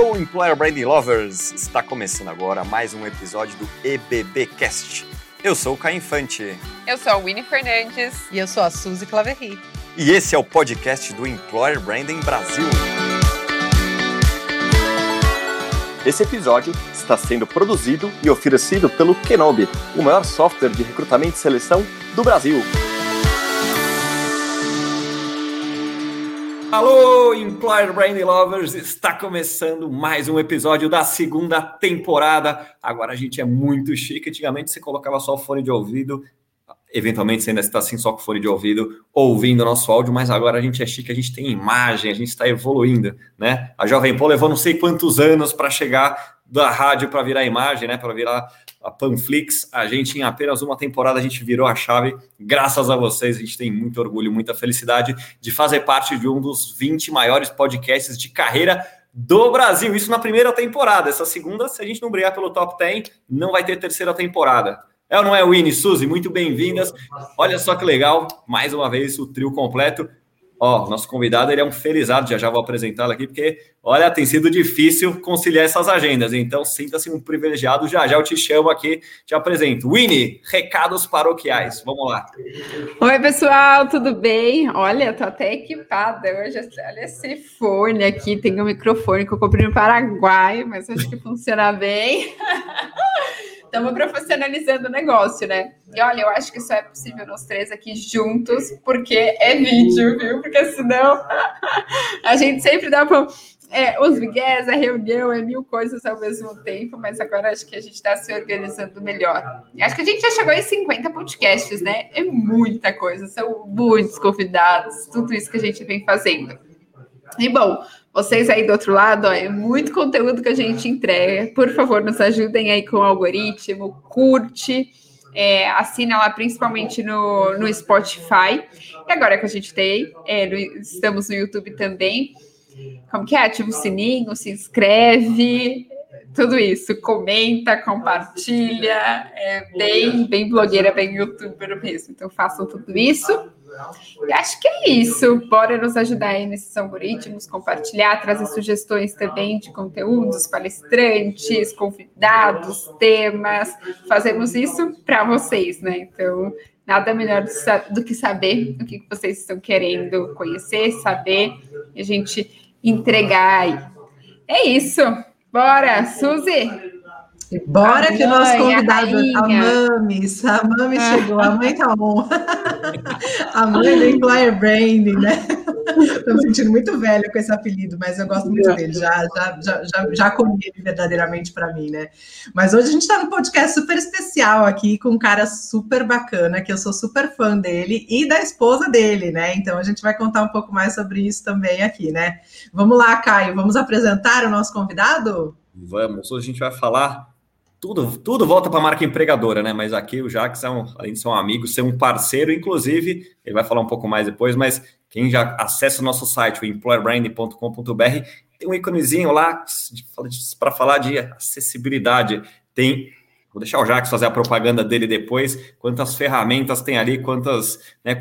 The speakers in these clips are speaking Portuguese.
Alô, Employer Branding Lovers! Está começando agora mais um episódio do EBBcast. Eu sou o Caio Infante. Eu sou a Winnie Fernandes. E eu sou a Suzy Claverry. E esse é o podcast do Employer Branding Brasil. Esse episódio está sendo produzido e oferecido pelo Kenobi, o maior software de recrutamento e seleção do Brasil. Alô, Employer Branding Lovers! Está começando mais um episódio da segunda temporada. Agora a gente é muito chique. Antigamente você colocava só o fone de ouvido, eventualmente você ainda está assim só com o fone de ouvido, ouvindo o nosso áudio, mas agora a gente é chique, a gente tem imagem, a gente está evoluindo, né? A Jovem Pan levou não sei quantos anos para chegar da rádio para virar imagem, né? Para virar a Panflix. A gente, em apenas uma temporada, a gente virou a chave. Graças a vocês, a gente tem muito orgulho, muita felicidade de fazer parte de um dos 20 maiores podcasts de carreira do Brasil. Isso na primeira temporada. Essa segunda, se a gente não brigar pelo top 10, não vai ter terceira temporada. É ou não é, Winnie? Suzy, muito bem-vindas. Olha só que legal, mais uma vez o trio completo. Ó, nosso convidado, ele é um felizardo, já vou apresentá-lo aqui, porque, olha, tem sido difícil conciliar essas agendas, então sinta-se um privilegiado, já eu te chamo aqui, te apresento. Winnie, recados paroquiais, vamos lá. Oi, pessoal, tudo bem? Olha, tô até equipada hoje, olha esse fone aqui, tem um microfone que eu comprei no Paraguai, mas acho que funciona bem. Estamos profissionalizando o negócio, né? E olha, eu acho que só é possível nós três aqui juntos, porque é vídeo, viu? Porque senão a gente sempre dá os migués, a reunião, mil coisas ao mesmo tempo, mas agora acho que a gente está se organizando melhor. Acho que a gente já chegou em 50 podcasts, né? É muita coisa, são muitos convidados, tudo isso que a gente vem fazendo. E bom, vocês aí do outro lado, ó, é muito conteúdo que a gente entrega. Por favor, nos ajudem aí com o algoritmo, curte, assina lá principalmente no Spotify. E agora que a gente tem, estamos no YouTube também. Como que é? Ativa o sininho, se inscreve, tudo isso. Comenta, compartilha. É bem blogueira, bem youtuber mesmo. Então façam tudo isso. E acho que é isso. Bora nos ajudar aí nesses algoritmos, compartilhar, trazer sugestões também de conteúdos, palestrantes, convidados, temas. Fazemos isso para vocês, né? Então, nada melhor do que saber o que vocês estão querendo conhecer, saber, e a gente entregar aí. É isso. Bora, Suzy! E bora que o nosso convidado, a Mami chegou, a mãe tá on. A mãe do Employer Branding, né? Estou me sentindo muito velha com esse apelido, mas eu gosto muito dele, já acolhi ele verdadeiramente para mim, né? Mas hoje a gente está num podcast super especial aqui, com um cara super bacana, que eu sou super fã dele e da esposa dele, né? Então a gente vai contar um pouco mais sobre isso também aqui, né? Vamos lá, Caio, vamos apresentar o nosso convidado? Vamos, hoje a gente vai falar... Tudo volta para a marca empregadora, né? Mas aqui o Jax, além de ser um amigo, ser um parceiro, inclusive, ele vai falar um pouco mais depois, mas quem já acessa o nosso site, o employerbranding.com.br, tem um íconezinho lá para falar de acessibilidade. Vou deixar o Jax fazer a propaganda dele depois, quantas ferramentas tem ali, quantas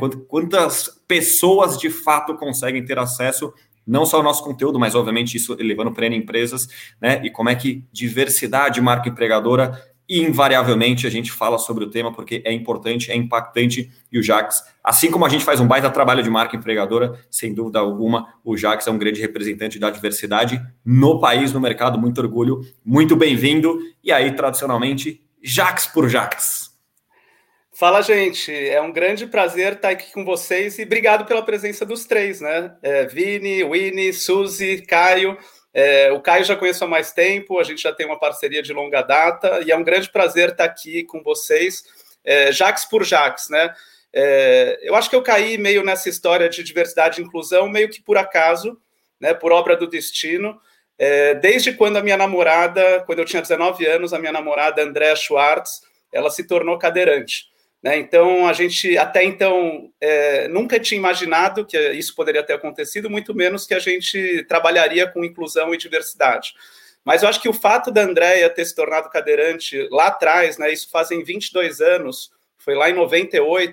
pessoas de fato conseguem ter acesso não só ao nosso conteúdo, mas obviamente isso levando para empresas, né? E como é que diversidade, marca empregadora, invariavelmente a gente fala sobre o tema porque é importante, é impactante, e o Jax, assim como a gente faz um baita trabalho de marca empregadora, sem dúvida alguma, o Jax é um grande representante da diversidade no país, no mercado, muito orgulho, muito bem-vindo, e aí, tradicionalmente, Jax por Jax. Fala, gente, é um grande prazer estar aqui com vocês e obrigado pela presença dos três, né? Vini, Winnie, Suzy, Caio. O Caio já conheço há mais tempo, a gente já tem uma parceria de longa data e é um grande prazer estar aqui com vocês, Jax por Jax, né? Eu acho que eu caí meio nessa história de diversidade e inclusão, meio que por acaso, né? Por obra do destino. Desde quando a minha namorada, quando eu tinha 19 anos, a minha namorada Andréa Schwartz, ela se tornou cadeirante. Né? Então, a gente até então nunca tinha imaginado que isso poderia ter acontecido, muito menos que a gente trabalharia com inclusão e diversidade. Mas eu acho que o fato da Andréa ter se tornado cadeirante lá atrás, né, isso fazem 22 anos, foi lá em 98,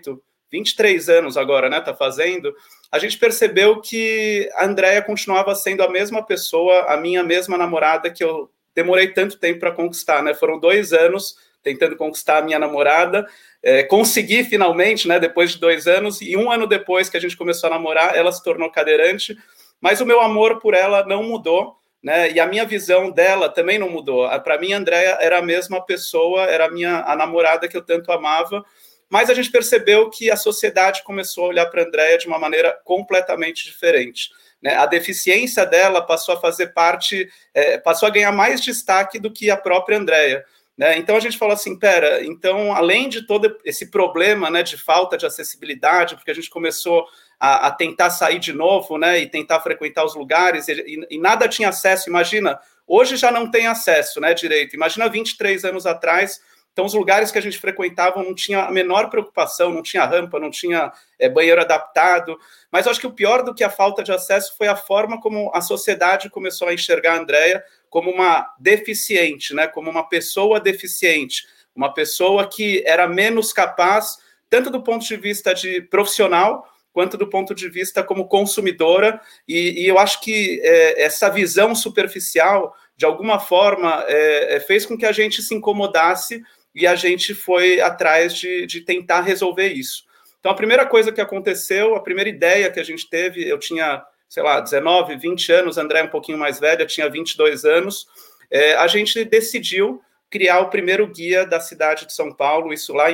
23 anos agora, né, tá fazendo, a gente percebeu que a Andrea continuava sendo a mesma pessoa, a minha mesma namorada que eu demorei tanto tempo para conquistar, né? Foram 2 anos tentando conquistar a minha namorada, consegui finalmente, né, depois de 2 anos, e 1 ano depois que a gente começou a namorar, ela se tornou cadeirante, mas o meu amor por ela não mudou, né, e a minha visão dela também não mudou. Para mim, a Andrea era a mesma pessoa, era a namorada que eu tanto amava, mas a gente percebeu que a sociedade começou a olhar para a Andrea de uma maneira completamente diferente. Né? A deficiência dela passou a fazer parte, passou a ganhar mais destaque do que a própria Andrea. Né? Então a gente falou assim, então além de todo esse problema, né, de falta de acessibilidade, porque a gente começou a tentar sair de novo, né, e tentar frequentar os lugares, e nada tinha acesso, imagina, hoje já não tem acesso, né, direito, imagina 23 anos atrás. Então, os lugares que a gente frequentava não tinha a menor preocupação, não tinha rampa, não tinha banheiro adaptado. Mas eu acho que o pior do que a falta de acesso foi a forma como a sociedade começou a enxergar a Andrea como uma deficiente, né? Como uma pessoa deficiente, uma pessoa que era menos capaz, tanto do ponto de vista de profissional, quanto do ponto de vista como consumidora. E eu acho que essa visão superficial, de alguma forma, fez com que a gente se incomodasse e a gente foi atrás de tentar resolver isso. Então, a primeira coisa que aconteceu, a primeira ideia que a gente teve, eu tinha, sei lá, 19, 20 anos, a Andrea é um pouquinho mais velha, tinha 22 anos, a gente decidiu criar o primeiro guia da cidade de São Paulo, isso lá em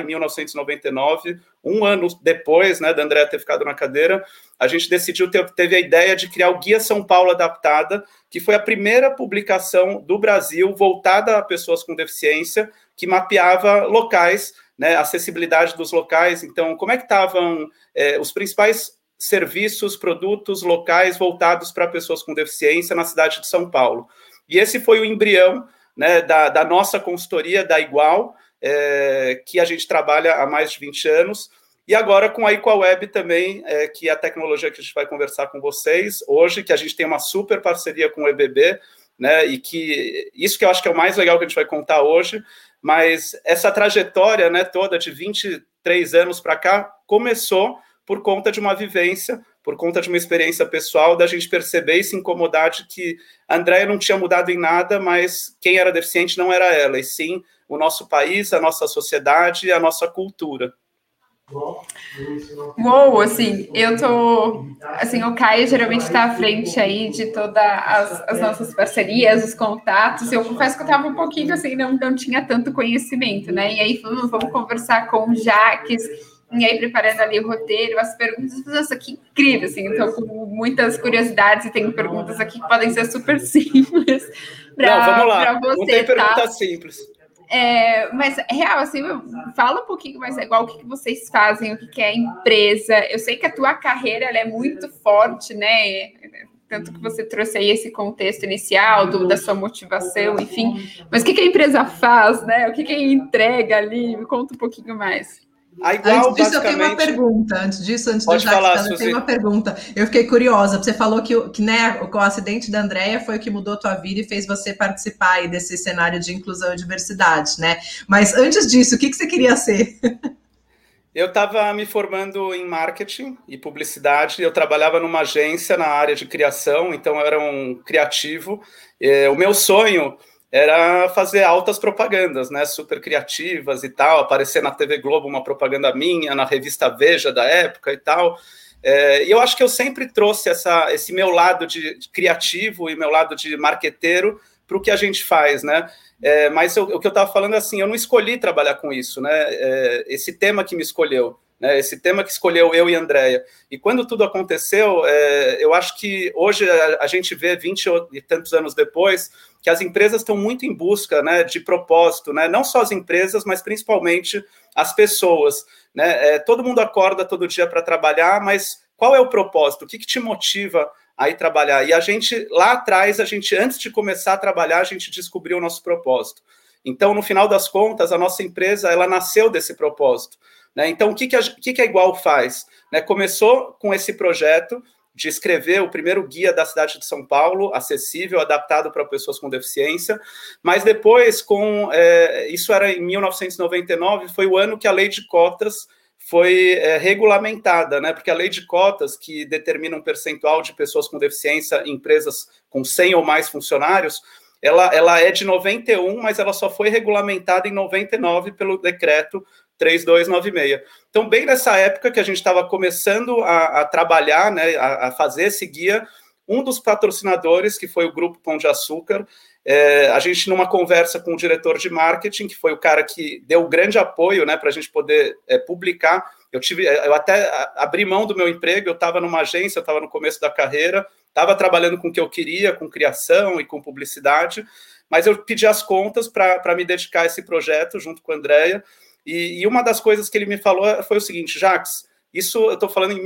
1999, 1 ano depois, né, da Andrea ter ficado na cadeira, a gente decidiu, teve a ideia de criar o Guia São Paulo Adaptada, que foi a primeira publicação do Brasil voltada a pessoas com deficiência, que mapeava locais, né, acessibilidade dos locais. Então, como é que estavam os principais serviços, produtos locais voltados para pessoas com deficiência na cidade de São Paulo. E esse foi o embrião, né, da nossa consultoria, da Igual, que a gente trabalha há mais de 20 anos, e agora com a EqualWeb também, que é a tecnologia que a gente vai conversar com vocês hoje, que a gente tem uma super parceria com o EBB, né, e que isso que eu acho que é o mais legal que a gente vai contar hoje, mas essa trajetória, né, toda de 23 anos para cá começou por conta de uma vivência, por conta de uma experiência pessoal, da gente perceber e se incomodar de que a Andrea não tinha mudado em nada, mas quem era deficiente não era ela, e sim o nosso país, a nossa sociedade e a nossa cultura. Uou, assim, assim, o Caio geralmente está à frente aí de todas as nossas parcerias, os contatos. Eu confesso que eu estava um pouquinho assim, não tinha tanto conhecimento, né? E aí vamos conversar com o Jaques, e aí preparando ali o roteiro, as perguntas, nossa, que incrível, assim, então com muitas curiosidades, e tenho perguntas aqui que podem ser super simples para você, não tem pergunta tá? simples. Mas, real, assim, fala um pouquinho mais igual o que vocês fazem, o que é a empresa. Eu sei que a tua carreira ela é muito forte, né? Tanto que você trouxe aí esse contexto inicial da sua motivação, enfim. Mas o que a empresa faz, né? O que entrega ali? Me conta um pouquinho mais. Igual, antes disso, eu tenho uma pergunta. Antes do Jaques, eu tenho uma pergunta. Eu fiquei curiosa. Você falou que né, o acidente da Andrea foi o que mudou a tua vida e fez você participar aí desse cenário de inclusão e diversidade, né? Mas antes disso, o que você queria ser? Eu estava me formando em marketing e publicidade. Eu trabalhava numa agência na área de criação, então eu era um criativo. O meu sonho era fazer altas propagandas, né, super criativas e tal, aparecer na TV Globo uma propaganda minha, na revista Veja da época e tal. E eu acho que eu sempre trouxe esse meu lado de criativo e meu lado de marqueteiro para o que a gente faz, né? Mas o que eu estava falando é assim, eu não escolhi trabalhar com isso, né? Esse tema que me escolheu, né? Esse tema que escolheu eu e a Andrea. E quando tudo aconteceu, eu acho que hoje a gente vê 20 e tantos anos depois que as empresas estão muito em busca, né, de propósito, né? Não só as empresas, mas principalmente as pessoas, né? Todo mundo acorda todo dia para trabalhar, mas qual é o propósito? O que te motiva a ir trabalhar? E a gente, lá atrás, antes de começar a trabalhar, a gente descobriu o nosso propósito. Então, no final das contas, a nossa empresa, ela nasceu desse propósito, né? Então, o que a Igual faz? Né? Começou com esse projeto de escrever o primeiro guia da cidade de São Paulo, acessível, adaptado para pessoas com deficiência, mas depois, isso era em 1999, foi o ano que a lei de cotas foi regulamentada, né? Porque a lei de cotas, que determina um percentual de pessoas com deficiência em empresas com 100 ou mais funcionários, ela é de 91, mas ela só foi regulamentada em 99 pelo decreto 3296. Então, bem nessa época que a gente estava começando a trabalhar, né, a fazer esse guia, um dos patrocinadores, que foi o Grupo Pão de Açúcar, a gente, numa conversa com o diretor de marketing, que foi o cara que deu grande apoio, né, para a gente poder publicar. Eu até abri mão do meu emprego, eu estava numa agência, eu estava no começo da carreira, estava trabalhando com o que eu queria, com criação e com publicidade, mas eu pedi as contas para me dedicar a esse projeto junto com a Andrea, e uma das coisas que ele me falou foi o seguinte: Jacques, isso eu estou falando em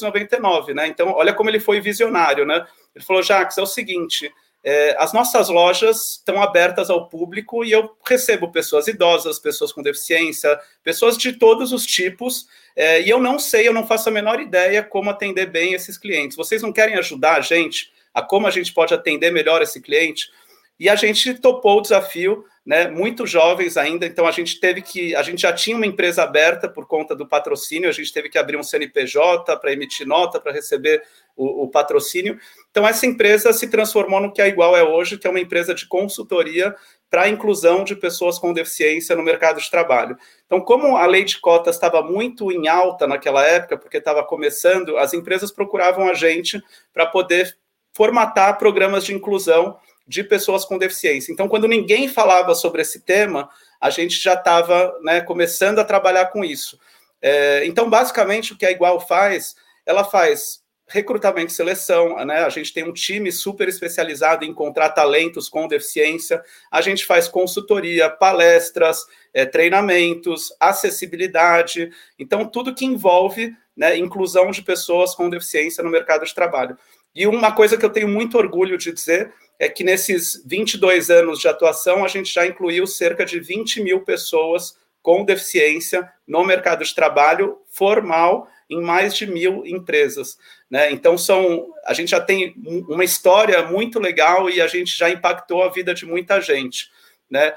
1999, né? Então, olha como ele foi visionário, né? Ele falou: Jacques, é o seguinte, as nossas lojas estão abertas ao público e eu recebo pessoas idosas, pessoas com deficiência, pessoas de todos os tipos, e eu não faço a menor ideia como atender bem esses clientes. Vocês não querem ajudar a gente a como a gente pode atender melhor esse cliente? E a gente topou o desafio, né, muito jovens ainda, então a gente já tinha uma empresa aberta por conta do patrocínio, a gente teve que abrir um CNPJ para emitir nota, para receber o patrocínio. Então essa empresa se transformou no que a Igual é hoje, que é uma empresa de consultoria para a inclusão de pessoas com deficiência no mercado de trabalho. Então, como a lei de cotas estava muito em alta naquela época, porque estava começando, as empresas procuravam a gente para poder formatar programas de inclusão de pessoas com deficiência. Então, quando ninguém falava sobre esse tema, a gente já estava, né, começando a trabalhar com isso. Então, basicamente, o que a Igual faz, ela faz recrutamento e seleção, né? A gente tem um time super especializado em encontrar talentos com deficiência, a gente faz consultoria, palestras, treinamentos, acessibilidade, então tudo que envolve, né, inclusão de pessoas com deficiência no mercado de trabalho. E uma coisa que eu tenho muito orgulho de dizer é que nesses 22 anos de atuação, a gente já incluiu cerca de 20 mil pessoas com deficiência no mercado de trabalho formal em mais de 1.000 empresas, né? Então, a gente já tem uma história muito legal e a gente já impactou a vida de muita gente, né?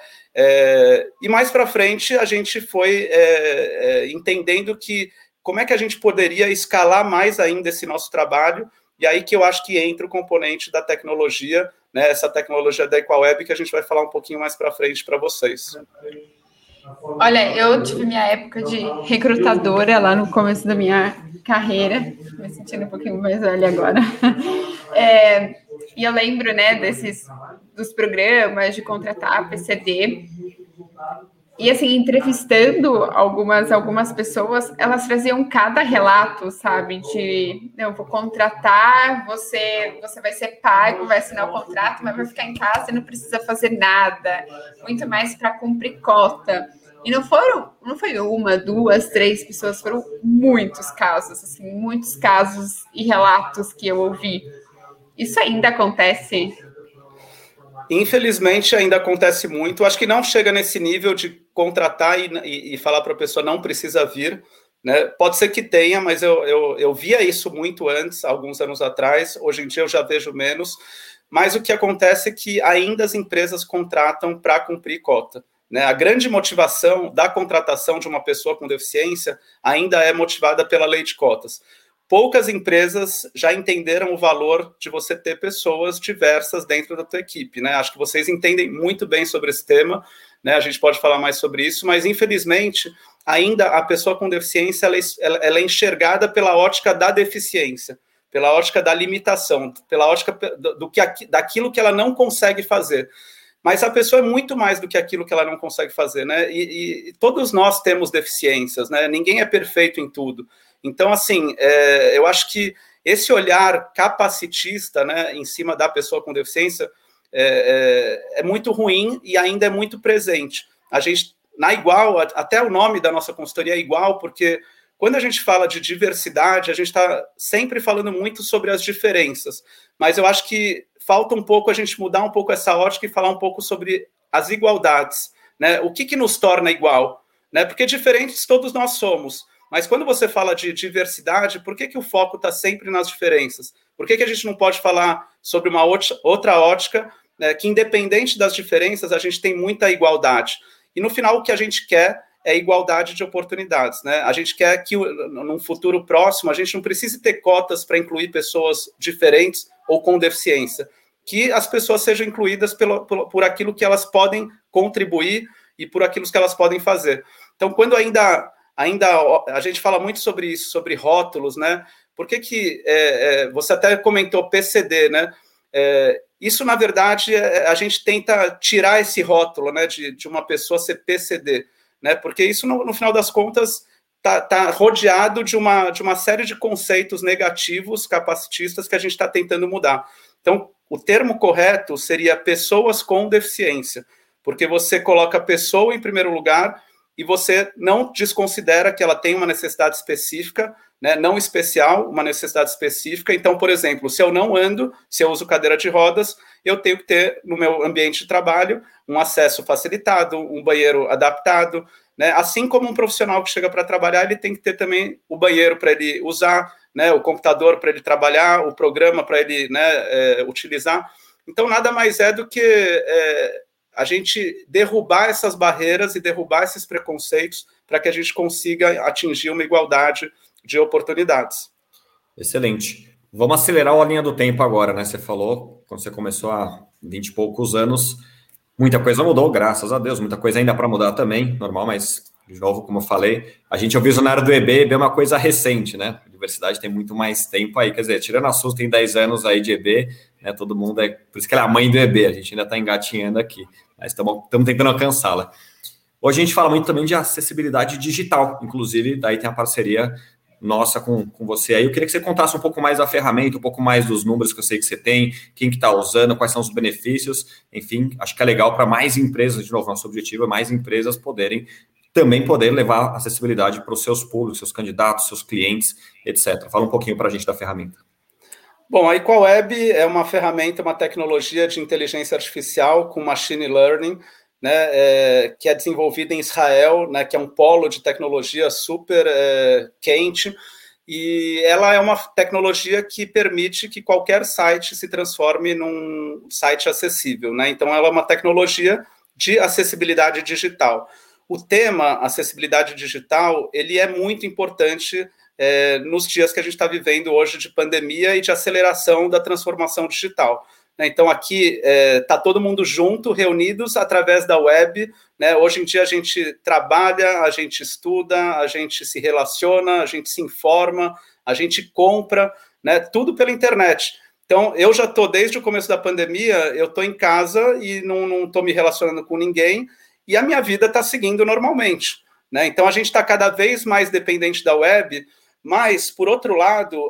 E mais para frente, a gente foi entendendo que como é que a gente poderia escalar mais ainda esse nosso trabalho, e aí que eu acho que entra o componente da tecnologia, né? Essa tecnologia da Equaweb, que a gente vai falar um pouquinho mais para frente para vocês. Olha, eu tive minha época de recrutadora lá no começo da minha carreira, me sentindo um pouquinho mais velha agora. E eu lembro, né, dos programas de contratar PCD. E assim, entrevistando algumas pessoas, elas traziam cada relato, sabe? De, não, vou contratar, você vai ser pago, vai assinar o contrato, mas vai ficar em casa e não precisa fazer nada. Muito mais para cumprir cota. E não foi uma, duas, três pessoas, foram muitos casos, assim, muitos casos e relatos que eu ouvi. Isso ainda acontece? Infelizmente, ainda acontece muito. Acho que não chega nesse nível de contratar e falar para a pessoa não precisa vir, né? Pode ser que tenha, mas eu via isso muito antes, alguns anos atrás. Hoje em dia eu já vejo menos. Mas o que acontece é que ainda as empresas contratam para cumprir cota, né? A grande motivação da contratação de uma pessoa com deficiência ainda é motivada pela lei de cotas. Poucas empresas já entenderam o valor de você ter pessoas diversas dentro da tua equipe, né? Acho que vocês entendem muito bem sobre esse tema, né? A gente pode falar mais sobre isso, mas infelizmente ainda a pessoa com deficiência ela é enxergada pela ótica da deficiência, pela ótica da limitação, pela ótica daquilo que ela não consegue fazer. Mas a pessoa é muito mais do que aquilo que ela não consegue fazer, né? E todos nós temos deficiências, né? Ninguém é perfeito em tudo. Então, assim, eu acho que esse olhar capacitista, né, em cima da pessoa com deficiência é muito ruim e ainda é muito presente. A gente, na Igual, até o nome da nossa consultoria é Igual, porque quando a gente fala de diversidade, a gente está sempre falando muito sobre as diferenças, mas eu acho que falta um pouco a gente mudar um pouco essa ótica e falar um pouco sobre as igualdades, né? O que nos torna igual, né? Porque diferentes todos nós somos. Mas quando você fala de diversidade, por que o foco está sempre nas diferenças? Por que a gente não pode falar sobre uma outra ótica, né, que independente das diferenças, a gente tem muita igualdade? E no final o que a gente quer é igualdade de oportunidades, né? A gente quer que, num futuro próximo, a gente não precise ter cotas para incluir pessoas diferentes ou com deficiência, que as pessoas sejam incluídas por aquilo que elas podem contribuir e por aquilo que elas podem fazer. Então, quando ainda a gente fala muito sobre isso, sobre rótulos, né? Por que você até comentou PCD, né? Isso, na verdade, a gente tenta tirar esse rótulo, né, de uma pessoa ser PCD, né? Porque isso, no final das contas, tá rodeado de uma série de conceitos negativos, capacitistas, que a gente está tentando mudar. Então, o termo correto seria pessoas com deficiência, porque você coloca a pessoa em primeiro lugar e você não desconsidera que ela tem uma necessidade específica, né, não especial, uma necessidade específica. Então, por exemplo, se eu não ando, se eu uso cadeira de rodas, eu tenho que ter, no meu ambiente de trabalho, um acesso facilitado, um banheiro adaptado, né? Assim como um profissional que chega para trabalhar, ele tem que ter também o banheiro para ele usar, né, o computador para ele trabalhar, o programa para ele, né, utilizar. Então, nada mais é do que a gente derrubar essas barreiras e derrubar esses preconceitos para que a gente consiga atingir uma igualdade de oportunidades. Excelente. Vamos acelerar a linha do tempo agora, né? Você falou, quando você começou há 20 e poucos anos, muita coisa mudou, graças a Deus, muita coisa ainda para mudar também, normal, mas, de novo, como eu falei, a gente é o visionário do EB é uma coisa recente, né? A universidade tem muito mais tempo aí, quer dizer, tirando a SUS, tem 10 anos aí de EB, né? Todo mundo por isso que ela é a mãe do EB, a gente ainda está engatinhando aqui, mas estamos tentando alcançá-la. Hoje a gente fala muito também de acessibilidade digital, inclusive, daí tem a parceria nossa com você aí. Eu queria que você contasse um pouco mais da ferramenta, um pouco mais dos números que eu sei que você tem, quem que está usando, quais são os benefícios, enfim, acho que é legal para mais empresas, de novo, nosso objetivo é mais empresas poder levar acessibilidade para os seus públicos, seus candidatos, seus clientes, etc. Fala um pouquinho para a gente da ferramenta. Bom, a EqualWeb é uma ferramenta, uma tecnologia de inteligência artificial com machine learning, né, que é desenvolvida em Israel, né, que é um polo de tecnologia super quente, e ela é uma tecnologia que permite que qualquer site se transforme num site acessível, né? Então, ela é uma tecnologia de acessibilidade digital. O tema acessibilidade digital, ele é muito importante nos dias que a gente está vivendo hoje de pandemia e de aceleração da transformação digital. Então, aqui está todo mundo junto, reunidos através da web, né? Hoje em dia a gente trabalha, a gente estuda, a gente se relaciona, a gente se informa, a gente compra, né? Tudo pela internet. Então, eu já estou, desde o começo da pandemia, eu estou em casa e não estou me relacionando com ninguém, e a minha vida está seguindo normalmente, né? Então, a gente está cada vez mais dependente da web, mas, por outro lado,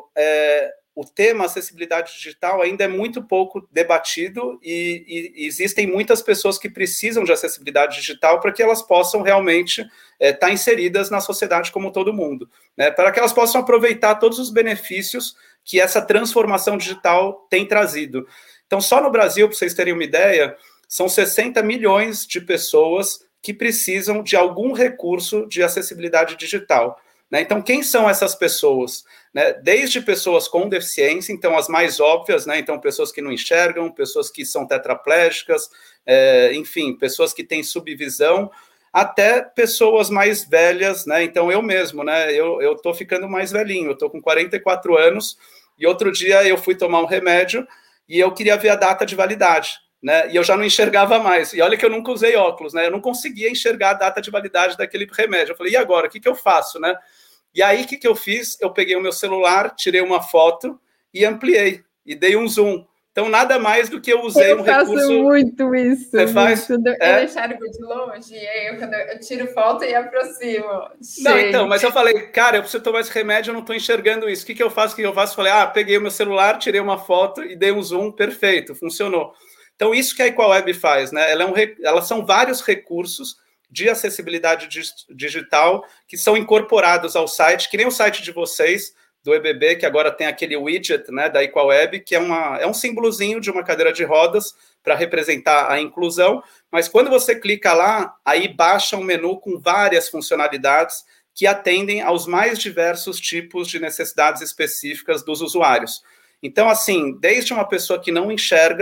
o tema acessibilidade digital ainda é muito pouco debatido e existem muitas pessoas que precisam de acessibilidade digital para que elas possam realmente estar inseridas na sociedade como todo mundo, né? Para que elas possam aproveitar todos os benefícios que essa transformação digital tem trazido. Então, só no Brasil, para vocês terem uma ideia, são 60 milhões de pessoas que precisam de algum recurso de acessibilidade digital. Então, quem são essas pessoas? Desde pessoas com deficiência, então as mais óbvias, né? Então pessoas que não enxergam, pessoas que são tetraplégicas, enfim, pessoas que têm subvisão, até pessoas mais velhas, né? Então eu mesmo, né? Eu estou ficando mais velhinho, eu estou com 44 anos, e outro dia eu fui tomar um remédio e eu queria ver a data de validade, né? E eu já não enxergava mais. E olha que eu nunca usei óculos, né? Eu não conseguia enxergar a data de validade daquele remédio. Eu falei, e agora? O que eu faço, né? E aí, o que eu fiz? Eu peguei o meu celular, tirei uma foto e ampliei, e dei um zoom. Então, nada mais do que eu usei um recurso... Eu faço muito isso. Você faz? Eu enxergo de longe, e aí quando eu tiro foto e aproximo. Não, então, mas eu falei, cara, eu preciso tomar esse remédio, eu não estou enxergando isso. O que eu faço? Falei, peguei o meu celular, tirei uma foto e dei um zoom, perfeito, funcionou. Então, isso que a EqualWeb faz, né? Elas são vários recursos de acessibilidade digital que são incorporados ao site, que nem o site de vocês, do EBB, que agora tem aquele widget, né, da EqualWeb, que é um símbolozinho de uma cadeira de rodas para representar a inclusão, mas quando você clica lá, aí baixa um menu com várias funcionalidades que atendem aos mais diversos tipos de necessidades específicas dos usuários. Então, assim, desde uma pessoa que não enxerga,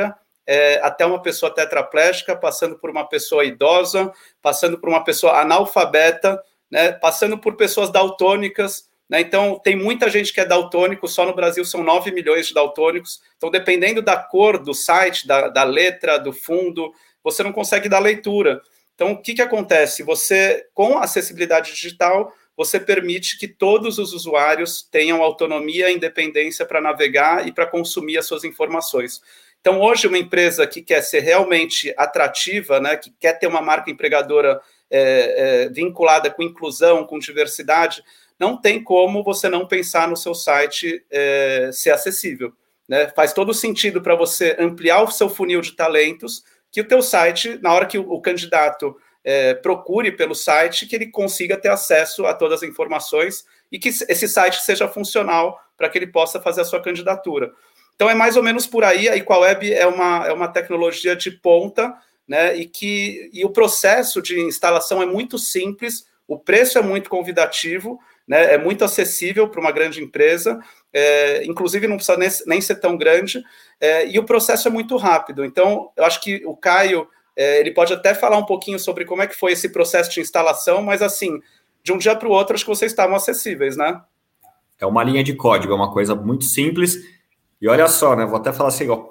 até uma pessoa tetraplégica, passando por uma pessoa idosa, passando por uma pessoa analfabeta, né, passando por pessoas daltônicas, né? Então, tem muita gente que é daltônico, só no Brasil são 9 milhões de daltônicos. Então, dependendo da cor do site, da letra, do fundo, você não consegue dar leitura. Então, o que acontece? Você, com acessibilidade digital, você permite que todos os usuários tenham autonomia e independência para navegar e para consumir as suas informações. Então, hoje, uma empresa que quer ser realmente atrativa, né, que quer ter uma marca empregadora vinculada com inclusão, com diversidade, não tem como você não pensar no seu site ser acessível, né? Faz todo sentido para você ampliar o seu funil de talentos, que o teu site, na hora que o candidato procure pelo site, que ele consiga ter acesso a todas as informações e que esse site seja funcional para que ele possa fazer a sua candidatura. Então, é mais ou menos por aí. A Equalab é uma tecnologia de ponta, né, e o processo de instalação é muito simples, o preço é muito convidativo, né, é muito acessível para uma grande empresa, inclusive não precisa nem ser tão grande, e o processo é muito rápido. Então, eu acho que o Caio, ele pode até falar um pouquinho sobre como é que foi esse processo de instalação, mas assim, de um dia para o outro, acho que vocês estavam acessíveis, né? É uma linha de código, é uma coisa muito simples. E olha só, né? Vou até falar assim, ó,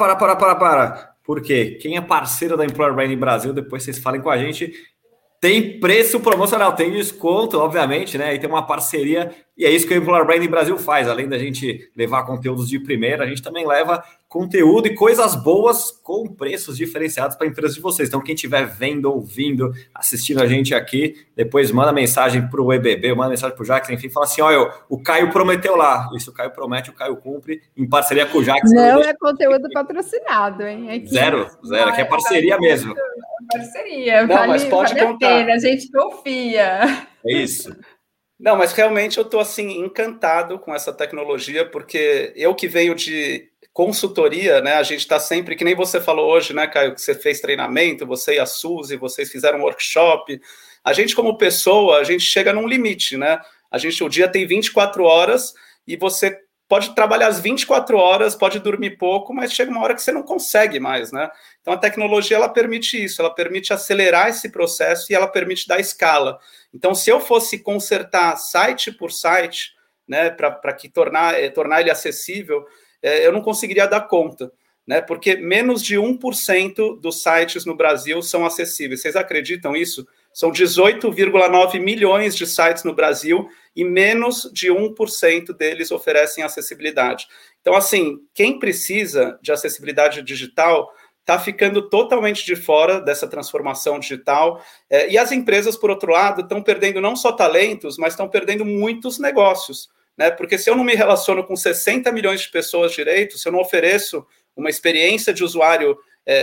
para. Por quê? Quem é parceiro da Employer Branding Brasil, depois vocês falem com a gente, tem preço promocional, tem desconto, obviamente, né? E tem uma parceria, e é isso que o Employer Branding Brasil faz. Além da gente levar conteúdos de primeira, a gente também leva conteúdo e coisas boas com preços diferenciados para a empresa de vocês. Então, quem estiver vendo, ouvindo, assistindo a gente aqui, depois manda mensagem para o EBB, manda mensagem para o Jax, enfim, fala assim, olha, o Caio prometeu lá. Isso, o Caio promete, o Caio cumpre, em parceria com o Jax. Não é conteúdo patrocinado, hein? Aqui, zero, aqui é parceria mesmo. Parceria, não, vale, mas pode vale contar. A pena, a gente confia. É isso. Não, mas realmente eu estou assim encantado com essa tecnologia, porque eu que venho de consultoria, né? A gente está sempre, que nem você falou hoje, né, Caio, que você fez treinamento, você e a Suzy, vocês fizeram um workshop. A gente, como pessoa, a gente chega num limite, né? O dia tem 24 horas e você pode trabalhar as 24 horas, pode dormir pouco, mas chega uma hora que você não consegue mais, né? Então, a tecnologia, ela permite isso, ela permite acelerar esse processo e ela permite dar escala. Então, se eu fosse consertar site por site, né, para que tornar ele acessível, eu não conseguiria dar conta, né? Porque menos de 1% dos sites no Brasil são acessíveis. Vocês acreditam isso? São 18,9 milhões de sites no Brasil e menos de 1% deles oferecem acessibilidade. Então, assim, quem precisa de acessibilidade digital está ficando totalmente de fora dessa transformação digital. E as empresas, por outro lado, estão perdendo não só talentos, mas estão perdendo muitos negócios, né? Porque se eu não me relaciono com 60 milhões de pessoas direito, se eu não ofereço uma experiência de usuário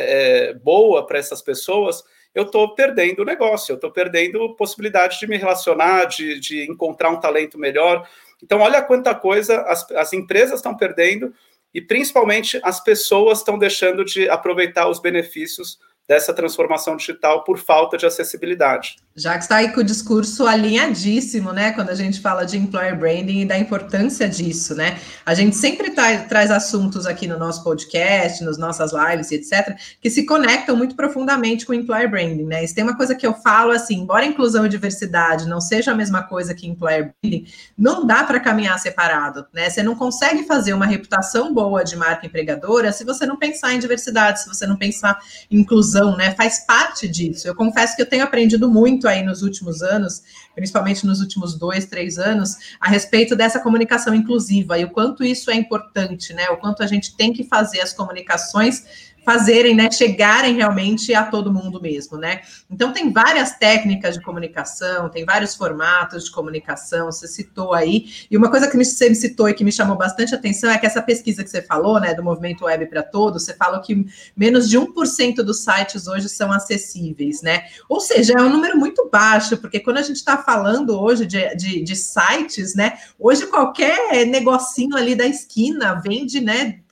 boa para essas pessoas, eu estou perdendo o negócio, eu estou perdendo possibilidade de me relacionar, de encontrar um talento melhor. Então, olha quanta coisa as empresas estão perdendo e, principalmente, as pessoas estão deixando de aproveitar os benefícios dessa transformação digital por falta de acessibilidade. Já que está aí com o discurso alinhadíssimo, né? Quando a gente fala de employer branding e da importância disso, né? A gente sempre traz assuntos aqui no nosso podcast, nas nossas lives e etc., que se conectam muito profundamente com o employer branding, né? Isso tem uma coisa que eu falo assim, embora inclusão e diversidade não seja a mesma coisa que employer branding, não dá para caminhar separado, né? Você não consegue fazer uma reputação boa de marca empregadora se você não pensar em diversidade, se você não pensar em inclusão, né? Faz parte disso. Eu confesso que eu tenho aprendido muito aí nos últimos anos, principalmente nos últimos 2, 3 anos, a respeito dessa comunicação inclusiva e o quanto isso é importante, né? O quanto a gente tem que fazer as comunicações fazerem, né, chegarem realmente a todo mundo mesmo, né? Então, tem várias técnicas de comunicação, tem vários formatos de comunicação, você citou aí, e uma coisa que você me citou e que me chamou bastante atenção é que essa pesquisa que você falou, né, do Movimento Web para Todos, você falou que menos de 1% dos sites hoje são acessíveis, né? Ou seja, é um número muito baixo, porque quando a gente está falando hoje de sites, né, hoje qualquer negocinho ali da esquina vende, né,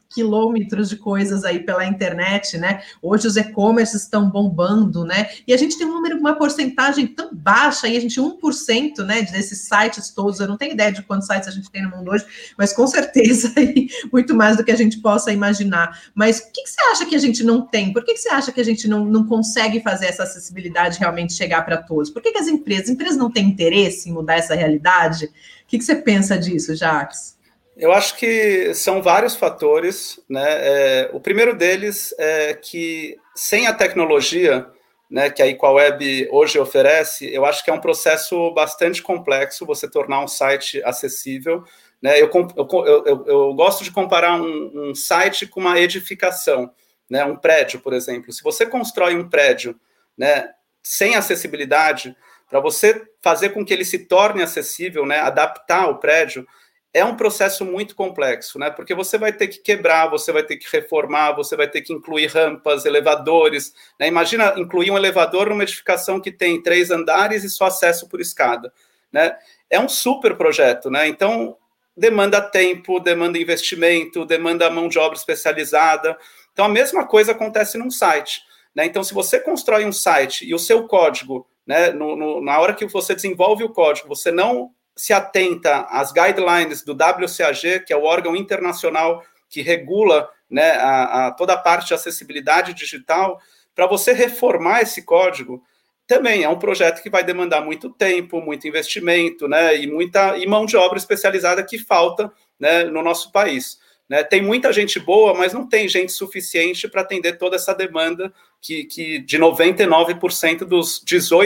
quilômetros de coisas aí pela internet, né? Hoje os e-commerces estão bombando, né? E a gente tem uma porcentagem tão baixa, aí a gente 1%, né, desses sites todos, eu não tenho ideia de quantos sites a gente tem no mundo hoje, mas com certeza aí, muito mais do que a gente possa imaginar. Mas o que você acha que a gente não tem? Por que você acha que a gente não consegue fazer essa acessibilidade realmente chegar para todos? Por que as empresas não têm interesse em mudar essa realidade? O que você pensa disso, Jacques? Eu acho que são vários fatores, né? O primeiro deles é que sem a tecnologia, né, que a Equalweb hoje oferece, eu acho que é um processo bastante complexo você tornar um site acessível, né? Eu gosto de comparar um site com uma edificação, né? Um prédio, por exemplo. Se você constrói um prédio, né, sem acessibilidade, para você fazer com que ele se torne acessível, né, adaptar o prédio, é um processo muito complexo, né? Porque você vai ter que quebrar, você vai ter que reformar, você vai ter que incluir rampas, elevadores, né? Imagina incluir um elevador numa edificação que tem 3 andares e só acesso por escada, né? É um super projeto, né? Então, demanda tempo, demanda investimento, demanda mão de obra especializada. Então, a mesma coisa acontece num site, né? Então, se você constrói um site e o seu código, né, na hora que você desenvolve o código, você não se atenta às guidelines do WCAG, que é o órgão internacional que regula, né, toda a parte de acessibilidade digital, para você reformar esse código, também é um projeto que vai demandar muito tempo, muito investimento, né, e mão de obra especializada que falta, né, no nosso país. Né? Tem muita gente boa, mas não tem gente suficiente para atender toda essa demanda que de 99% dos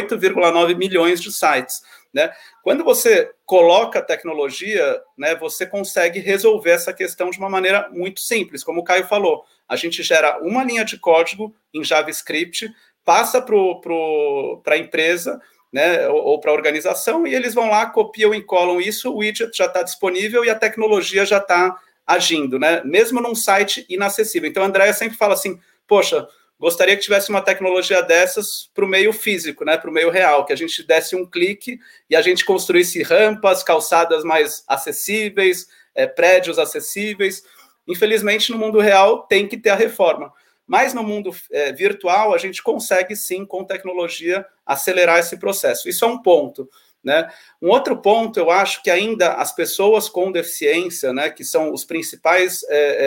18,9 milhões de sites. Né? Quando você coloca a tecnologia, né, você consegue resolver essa questão de uma maneira muito simples. Como o Caio falou, a gente gera uma linha de código em JavaScript, passa para a empresa, né, ou para a organização, e eles vão lá, copiam e colam isso, o widget já está disponível e a tecnologia já está agindo, né? Mesmo num site inacessível. Então, a Andrea sempre fala assim, poxa, gostaria que tivesse uma tecnologia dessas para o meio físico, né? Para o meio real, que a gente desse um clique e a gente construísse rampas, calçadas mais acessíveis, prédios acessíveis. Infelizmente, no mundo real, tem que ter a reforma. Mas no mundo virtual, a gente consegue, sim, com tecnologia, acelerar esse processo. Isso é um ponto. Né? Um outro ponto, eu acho que ainda as pessoas com deficiência, né, que são os principais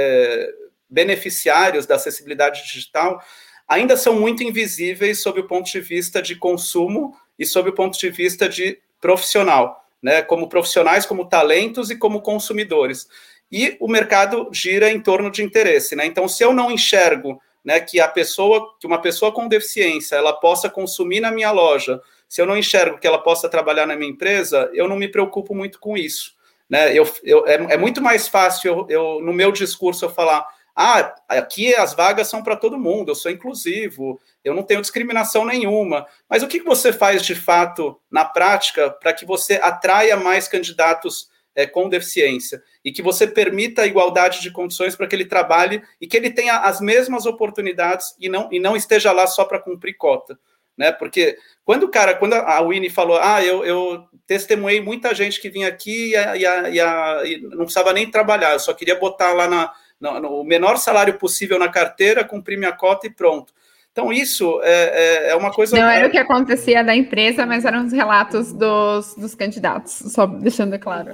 beneficiários da acessibilidade digital, ainda são muito invisíveis sob o ponto de vista de consumo e sob o ponto de vista de profissional, né, como profissionais, como talentos e como consumidores. E o mercado gira em torno de interesse. Né? Então, se eu não enxergo, né, que uma pessoa com deficiência ela possa consumir na minha loja, se eu não enxergo que ela possa trabalhar na minha empresa, eu não me preocupo muito com isso. Né? É muito mais fácil no meu discurso eu falar, aqui as vagas são para todo mundo, eu sou inclusivo, eu não tenho discriminação nenhuma. Mas o que você faz de fato na prática para que você atraia mais candidatos com deficiência e que você permita a igualdade de condições para que ele trabalhe e que ele tenha as mesmas oportunidades e não esteja lá só para cumprir cota? Né? Porque quando a Winnie falou, eu testemunhei muita gente que vinha aqui e não precisava nem trabalhar, eu só queria botar lá no menor salário possível na carteira, cumprir minha cota e pronto. Então, isso é uma coisa... Não era o que acontecia da empresa, mas eram os relatos dos candidatos, só deixando claro.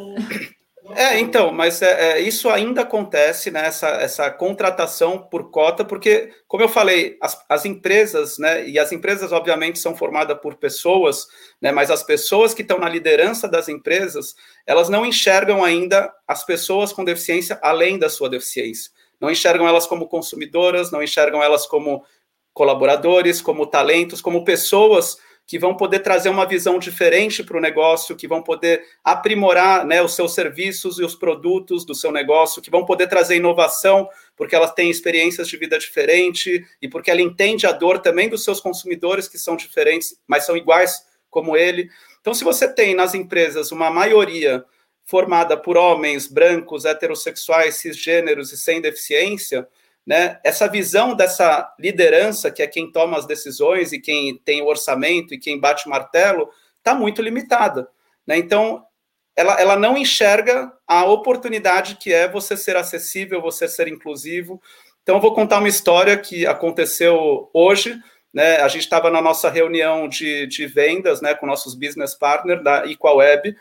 Então, mas isso ainda acontece, né, essa contratação por cota, porque, como eu falei, as empresas, né, e as empresas, obviamente, são formadas por pessoas, né, mas as pessoas que estão na liderança das empresas, elas não enxergam ainda as pessoas com deficiência além da sua deficiência. Não enxergam elas como consumidoras, não enxergam elas como colaboradores, como talentos, como pessoas que vão poder trazer uma visão diferente para o negócio, que vão poder aprimorar, né, os seus serviços e os produtos do seu negócio, que vão poder trazer inovação, porque elas têm experiências de vida diferente e porque ela entende a dor também dos seus consumidores, que são diferentes, mas são iguais como ele. Então, se você tem nas empresas uma maioria formada por homens brancos, heterossexuais, cisgêneros e sem deficiência, né, essa visão dessa liderança, que é quem toma as decisões e quem tem o orçamento e quem bate o martelo, está muito limitada. Né? Então, ela não enxerga a oportunidade que é você ser acessível, você ser inclusivo. Então, eu vou contar uma história que aconteceu hoje, né? A gente estava na nossa reunião de vendas, né, com nossos business partners da EqualWeb,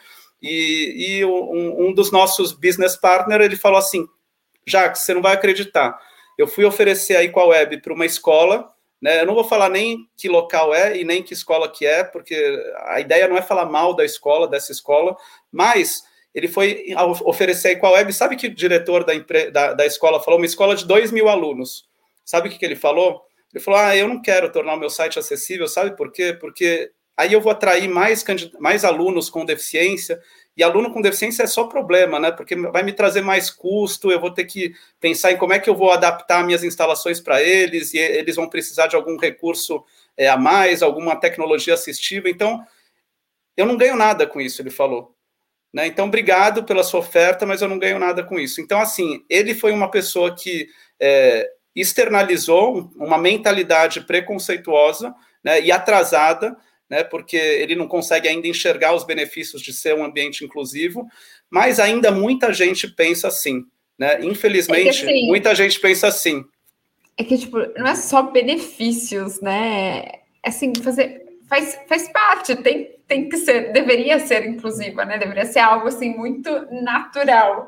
e um dos nossos business partners, ele falou assim, Jacques, você não vai acreditar, eu fui oferecer a EqualWeb para uma escola, né? Eu não vou falar nem que local é e nem que escola que é, porque a ideia não é falar mal da escola, dessa escola, mas ele foi oferecer a EqualWeb. Sabe que o diretor da escola falou? Uma escola de 2.000 alunos. Sabe o que ele falou? Ele falou, eu não quero tornar o meu site acessível, sabe por quê? Porque aí eu vou atrair mais alunos com deficiência, e aluno com deficiência é só problema, né? Porque vai me trazer mais custo, eu vou ter que pensar em como é que eu vou adaptar minhas instalações para eles, e eles vão precisar de algum recurso a mais, alguma tecnologia assistiva. Então, eu não ganho nada com isso, ele falou. Né? Então, obrigado pela sua oferta, mas eu não ganho nada com isso. Então, assim, ele foi uma pessoa que externalizou uma mentalidade preconceituosa, né, e atrasada, né, porque ele não consegue ainda enxergar os benefícios de ser um ambiente inclusivo, mas ainda muita gente pensa assim, né? Infelizmente, assim, muita gente pensa assim. É que, tipo, não é só benefícios, né? Assim, faz parte, tem que ser, deveria ser inclusiva, né? Deveria ser algo, assim, muito natural.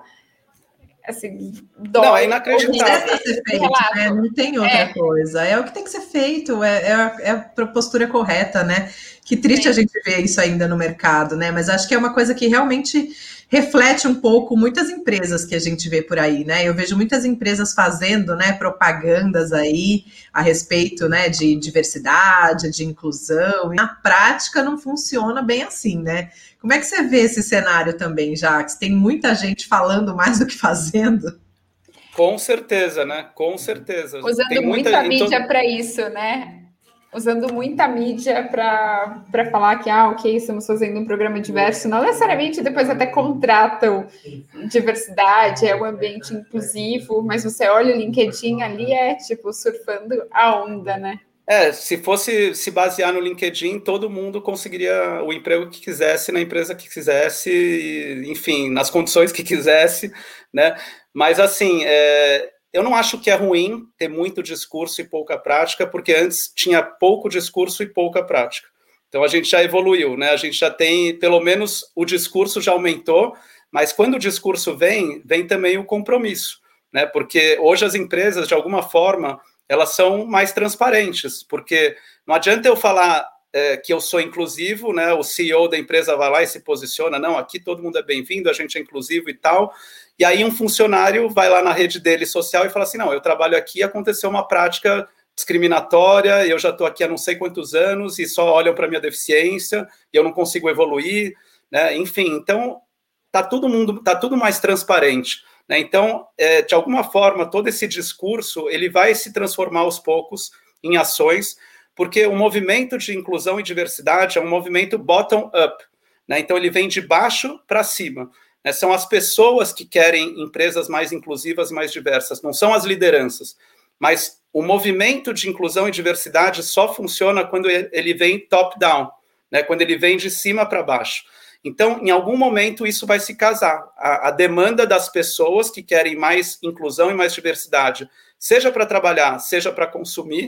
Assim, dói. Não, é inacreditável. Ser feito, né? Não tem outra coisa. É o que tem que ser feito, é a postura correta, né? Que triste a gente ver isso ainda no mercado, né? Mas acho que é uma coisa que realmente reflete um pouco muitas empresas que a gente vê por aí, né? Eu vejo muitas empresas fazendo, né, propagandas aí a respeito, né, de diversidade, de inclusão, e na prática não funciona bem assim, né? Como é que você vê esse cenário também, Jacques? Tem muita gente falando mais do que fazendo? Com certeza, né? Com certeza. Usando tem muita mídia para isso, né? Usando muita mídia para falar que, ok, estamos fazendo um programa diverso. Não necessariamente depois até contratam diversidade, é um ambiente inclusivo, mas você olha o LinkedIn ali, tipo surfando a onda, né? Se fosse se basear no LinkedIn, todo mundo conseguiria o emprego que quisesse, na empresa que quisesse, enfim, nas condições que quisesse, né? Mas, assim, eu não acho que é ruim ter muito discurso e pouca prática, porque antes tinha pouco discurso e pouca prática. Então, a gente já evoluiu, né? A gente já tem, pelo menos, o discurso já aumentou, mas quando o discurso vem também o compromisso, né? Porque hoje as empresas, de alguma forma, elas são mais transparentes, porque não adianta eu falar que eu sou inclusivo, né? O CEO da empresa vai lá e se posiciona, não, aqui todo mundo é bem-vindo, a gente é inclusivo e tal, e aí um funcionário vai lá na rede dele social e fala assim, não, eu trabalho aqui, aconteceu uma prática discriminatória, eu já estou aqui há não sei quantos anos e só olham para a minha deficiência e eu não consigo evoluir, né? Enfim, então tá tudo mais transparente. Né? Então, de alguma forma, todo esse discurso ele vai se transformar aos poucos em ações, porque o movimento de inclusão e diversidade é um movimento bottom-up. Né? Então, ele vem de baixo para cima. Né? São as pessoas que querem empresas mais inclusivas e mais diversas, não são as lideranças. Mas o movimento de inclusão e diversidade só funciona quando ele vem top-down, né? Quando ele vem de cima para baixo. Então, em algum momento, isso vai se casar. A demanda das pessoas que querem mais inclusão e mais diversidade, seja para trabalhar, seja para consumir,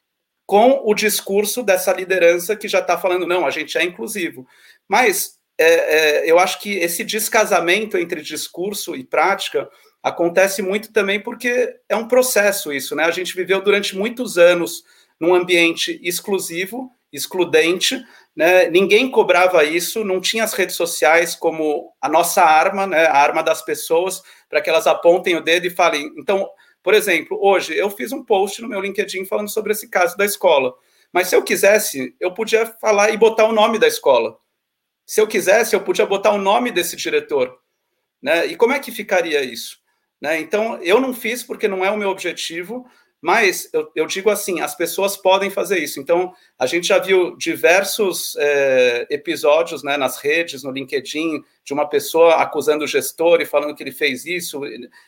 com o discurso dessa liderança que já está falando, não, a gente é inclusivo. Mas eu acho que esse descasamento entre discurso e prática acontece muito também porque é um processo isso, né? A gente viveu durante muitos anos num ambiente exclusivo, excludente, né? Ninguém cobrava isso, não tinha as redes sociais como a nossa arma, né? A arma das pessoas, para que elas apontem o dedo e falem. Então, por exemplo, hoje eu fiz um post no meu LinkedIn falando sobre esse caso da escola, mas se eu quisesse, eu podia falar e botar o nome da escola. Se eu quisesse, eu podia botar o nome desse diretor, né? E como é que ficaria isso? Né? Então, eu não fiz porque não é o meu objetivo, mas eu digo assim, as pessoas podem fazer isso. Então, a gente já viu diversos episódios, né, nas redes, no LinkedIn, de uma pessoa acusando o gestor e falando que ele fez isso.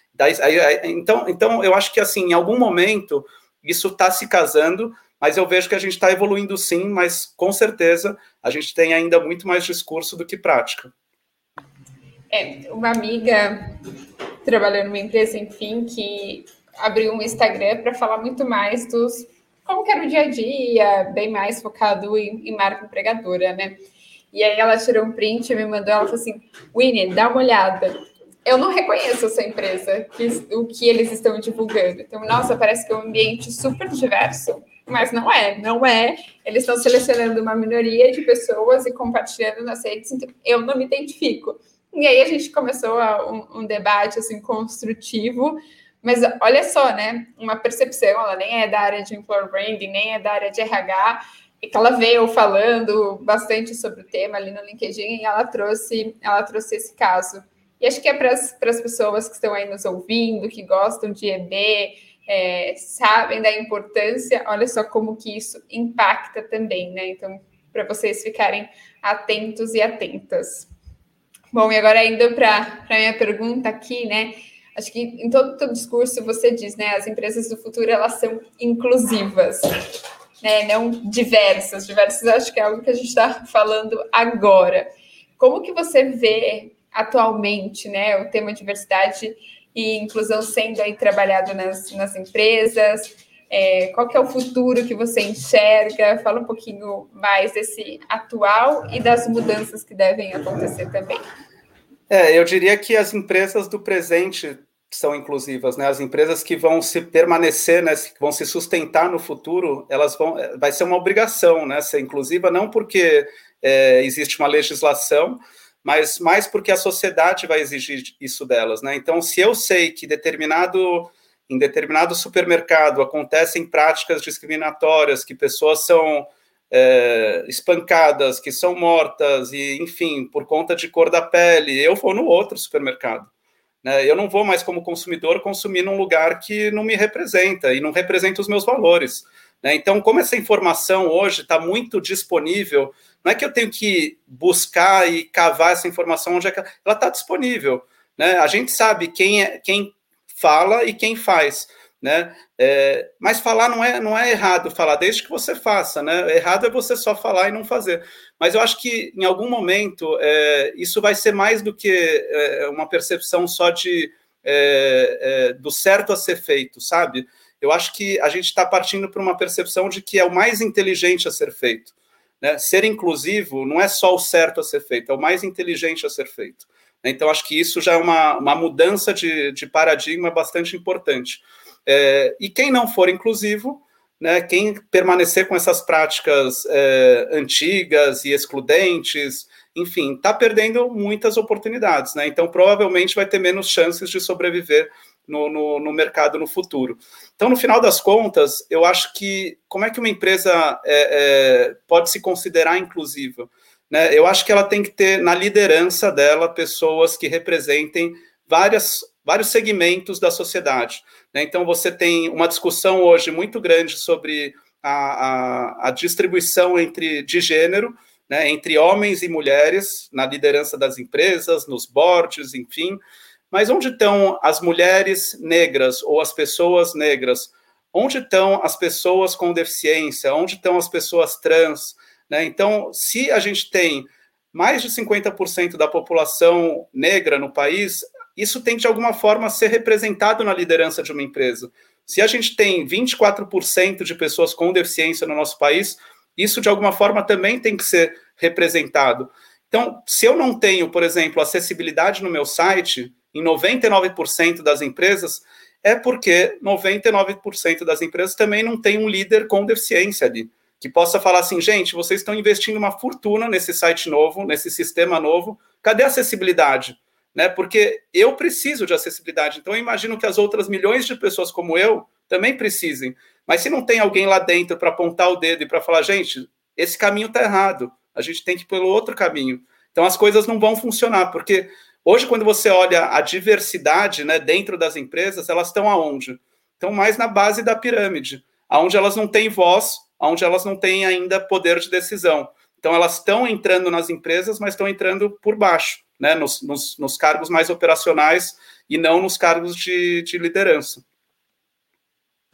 Então, eu acho que, assim, em algum momento, isso está se casando, mas eu vejo que a gente está evoluindo sim, mas, com certeza, a gente tem ainda muito mais discurso do que prática. Uma amiga trabalhou numa empresa, enfim, que abriu um Instagram para falar muito mais como que era o dia a dia, bem mais focado em marca empregadora, né? E aí ela tirou um print e me mandou, ela falou assim, Winnie, dá uma olhada. Eu não reconheço essa empresa, o que eles estão divulgando. Então, nossa, parece que é um ambiente super diverso. Mas não é. Eles estão selecionando uma minoria de pessoas e compartilhando nas redes, então eu não me identifico. E aí a gente começou um debate assim, construtivo, mas olha só, né? Uma percepção, ela nem é da área de employer branding, nem é da área de RH, e que ela veio falando bastante sobre o tema ali no LinkedIn e ela trouxe esse caso. E acho que é para as pessoas que estão aí nos ouvindo, que gostam de EB, sabem da importância, olha só como que isso impacta também, né? Então, para vocês ficarem atentos e atentas. Bom, e agora indo para a minha pergunta aqui, né? Acho que em todo o teu discurso você diz, né? As empresas do futuro, elas são inclusivas, né? Não diversas. Diversas acho que é algo que a gente está falando agora. Como que você vê atualmente, né, o tema diversidade e inclusão sendo aí trabalhado nas empresas? Qual que é o futuro que você enxerga? Fala um pouquinho mais desse atual e das mudanças que devem acontecer também. Eu diria que as empresas do presente são inclusivas, né? As empresas que vão se permanecer, né, que vão se sustentar no futuro, vai ser uma obrigação, né, ser inclusiva, não porque existe uma legislação, mas mais porque a sociedade vai exigir isso delas, né? Então, se eu sei que em determinado supermercado acontecem práticas discriminatórias, que pessoas são espancadas, que são mortas, e, enfim, por conta de cor da pele, eu vou no outro supermercado, né? Eu não vou mais, como consumidor, consumir num lugar que não me representa e não representa os meus valores, né? Então, como essa informação hoje está muito disponível, não é que eu tenho que buscar e cavar essa informação onde ela está disponível, né? A gente sabe quem fala e quem faz, né? Mas falar não é errado falar, desde que você faça, né? Errado é você só falar e não fazer. Mas eu acho que, em algum momento, isso vai ser mais do que uma percepção só do certo a ser feito, sabe? Eu acho que a gente está partindo para uma percepção de que é o mais inteligente a ser feito, né? Ser inclusivo não é só o certo a ser feito, é o mais inteligente a ser feito. Então, acho que isso já é uma mudança de paradigma bastante importante. E quem não for inclusivo, né, quem permanecer com essas práticas antigas e excludentes, enfim, está perdendo muitas oportunidades, né? Então, provavelmente vai ter menos chances de sobreviver no mercado no futuro. Então, no final das contas, eu acho que como é que uma empresa pode se considerar inclusiva, né? Eu acho que ela tem que ter na liderança dela pessoas que representem vários segmentos da sociedade, né? Então, você tem uma discussão hoje muito grande sobre a distribuição de gênero, né, entre homens e mulheres na liderança das empresas, nos boards, enfim. Mas onde estão as mulheres negras ou as pessoas negras? Onde estão as pessoas com deficiência? Onde estão as pessoas trans? Né? Então, se a gente tem mais de 50% da população negra no país, isso tem, de alguma forma, ser representado na liderança de uma empresa. Se a gente tem 24% de pessoas com deficiência no nosso país, isso, de alguma forma, também tem que ser representado. Então, se eu não tenho, por exemplo, acessibilidade no meu site, em 99% das empresas, é porque 99% das empresas também não tem um líder com deficiência ali, que possa falar assim, gente, vocês estão investindo uma fortuna nesse site novo, nesse sistema novo, cadê a acessibilidade? Né? Porque eu preciso de acessibilidade, então eu imagino que as outras milhões de pessoas como eu também precisem, mas se não tem alguém lá dentro para apontar o dedo e para falar, gente, esse caminho está errado, a gente tem que ir pelo outro caminho, então as coisas não vão funcionar, porque hoje, quando você olha a diversidade, né, dentro das empresas, elas estão aonde? Estão mais na base da pirâmide, onde elas não têm voz, onde elas não têm ainda poder de decisão. Então, elas estão entrando nas empresas, mas estão entrando por baixo, né, nos cargos mais operacionais e não nos cargos de liderança.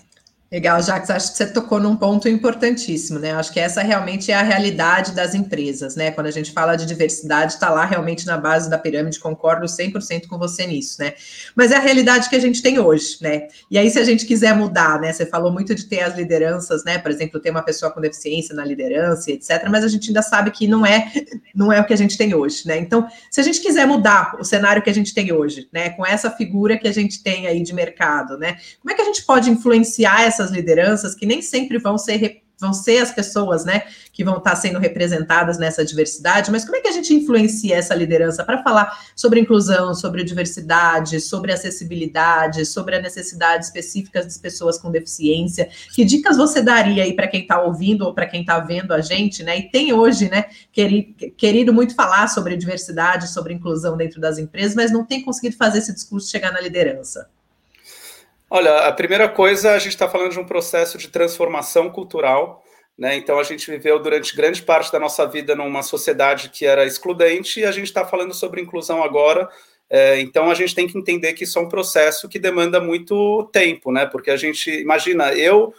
Legal, Jacques, acho que você tocou num ponto importantíssimo, né? Acho que essa realmente é a realidade das empresas, né? Quando a gente fala de diversidade, está lá realmente na base da pirâmide, concordo 100% com você nisso, né? Mas é a realidade que a gente tem hoje, né? E aí, se a gente quiser mudar, né? Você falou muito de ter as lideranças, né? Por exemplo, ter uma pessoa com deficiência na liderança, etc. Mas a gente ainda sabe que não é o que a gente tem hoje, né? Então, se a gente quiser mudar o cenário que a gente tem hoje, né? Com essa figura que a gente tem aí de mercado, né? Como é que a gente pode influenciar essas lideranças que nem sempre vão ser as pessoas, né, que vão estar sendo representadas nessa diversidade, mas como é que a gente influencia essa liderança para falar sobre inclusão, sobre diversidade, sobre acessibilidade, sobre a necessidade específica das pessoas com deficiência? Que dicas você daria aí para quem está ouvindo ou para quem está vendo a gente, né, e tem hoje, né, querido muito falar sobre diversidade, sobre inclusão dentro das empresas, mas não tem conseguido fazer esse discurso chegar na liderança? Olha, a primeira coisa, a gente está falando de um processo de transformação cultural, né? Então, a gente viveu durante grande parte da nossa vida numa sociedade que era excludente e a gente está falando sobre inclusão agora. Então, a gente tem que entender que isso é um processo que demanda muito tempo, né? Porque a gente, imagina, eu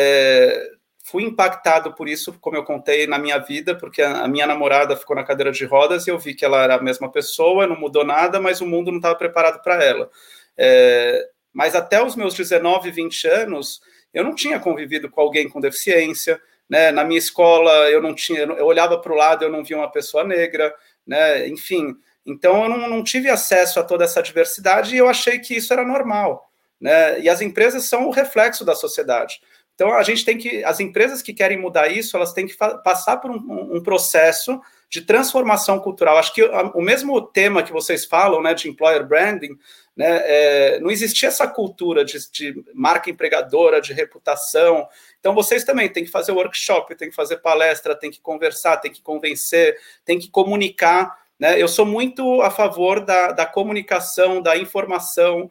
fui impactado por isso, como eu contei na minha vida, porque a minha namorada ficou na cadeira de rodas e eu vi que ela era a mesma pessoa, não mudou nada, mas o mundo não estava preparado para ela. Mas até os meus 19, 20 anos, eu não tinha convivido com alguém com deficiência, né? Na minha escola, eu olhava para o lado, eu não via uma pessoa negra, né? Enfim, então eu não tive acesso a toda essa diversidade e eu achei que isso era normal, né? E as empresas são o reflexo da sociedade. Então, as empresas que querem mudar isso, elas têm que passar por um processo de transformação cultural. Acho que o mesmo tema que vocês falam, né, de employer branding, né, não existia essa cultura de marca empregadora, de reputação. Então, vocês também têm que fazer workshop, têm que fazer palestra, têm que conversar, têm que convencer, têm que comunicar, né? Eu sou muito a favor da comunicação, da informação,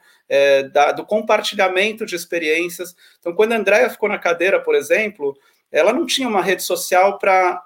do compartilhamento de experiências. Então, quando a Andrea ficou na cadeira, por exemplo, ela não tinha uma rede social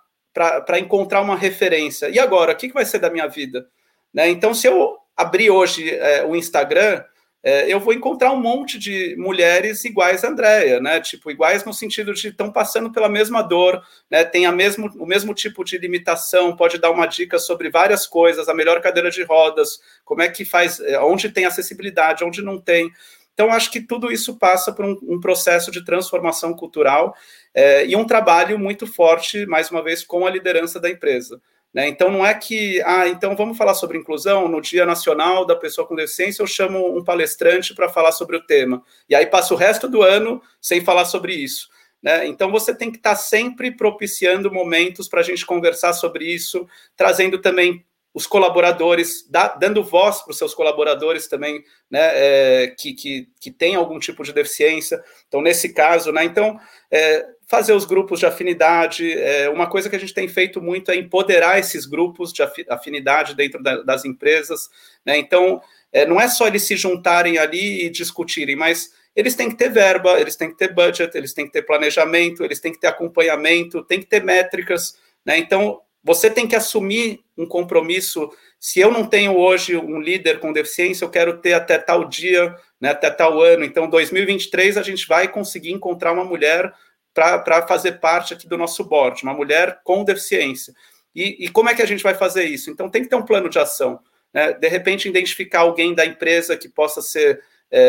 para encontrar uma referência. E agora, o que vai ser da minha vida? Né? Então, se eu abrir hoje o Instagram, eu vou encontrar um monte de mulheres iguais a Andrea, né? Tipo, iguais no sentido de estão passando pela mesma dor, né? Tem o mesmo tipo de limitação, pode dar uma dica sobre várias coisas, a melhor cadeira de rodas, como é que faz, onde tem acessibilidade, onde não tem. Então, acho que tudo isso passa por um processo de transformação cultural e um trabalho muito forte, mais uma vez, com a liderança da empresa. Né? Então, não é que, então vamos falar sobre inclusão, no Dia Nacional da Pessoa com Deficiência eu chamo um palestrante para falar sobre o tema, e aí passa o resto do ano sem falar sobre isso. Né? Então, você tem que estar sempre propiciando momentos para a gente conversar sobre isso, trazendo também os colaboradores, dando voz para os seus colaboradores também, né, que tem algum tipo de deficiência. Então, nesse caso, né, então, fazer os grupos de afinidade, uma coisa que a gente tem feito muito é empoderar esses grupos de afinidade dentro das empresas, né, então, não é só eles se juntarem ali e discutirem, mas eles têm que ter verba, eles têm que ter budget, eles têm que ter planejamento, eles têm que ter acompanhamento, tem que ter métricas, né, então, você tem que assumir um compromisso. Se eu não tenho hoje um líder com deficiência, eu quero ter até tal dia, né, até tal ano. Então, 2023, a gente vai conseguir encontrar uma mulher para fazer parte aqui do nosso board, uma mulher com deficiência. E como é que a gente vai fazer isso? Então, tem que ter um plano de ação. Né? De repente, identificar alguém da empresa que possa ser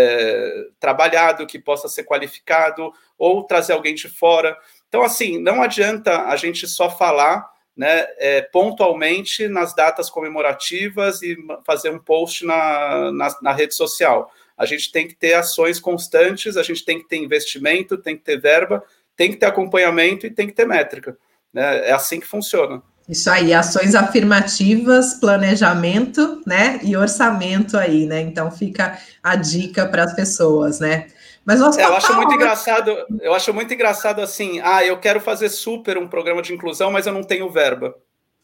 trabalhado, que possa ser qualificado, ou trazer alguém de fora. Então, assim, não adianta a gente só falar, né, pontualmente nas datas comemorativas e fazer um post na rede social. A gente tem que ter ações constantes, a gente tem que ter investimento, tem que ter verba, tem que ter acompanhamento e tem que ter métrica. Né? É assim que funciona. Isso aí, ações afirmativas, planejamento, né, e orçamento aí, né? Então fica a dica para as pessoas, né? Mas eu acho muito engraçado assim, eu quero fazer super um programa de inclusão, mas eu não tenho verba.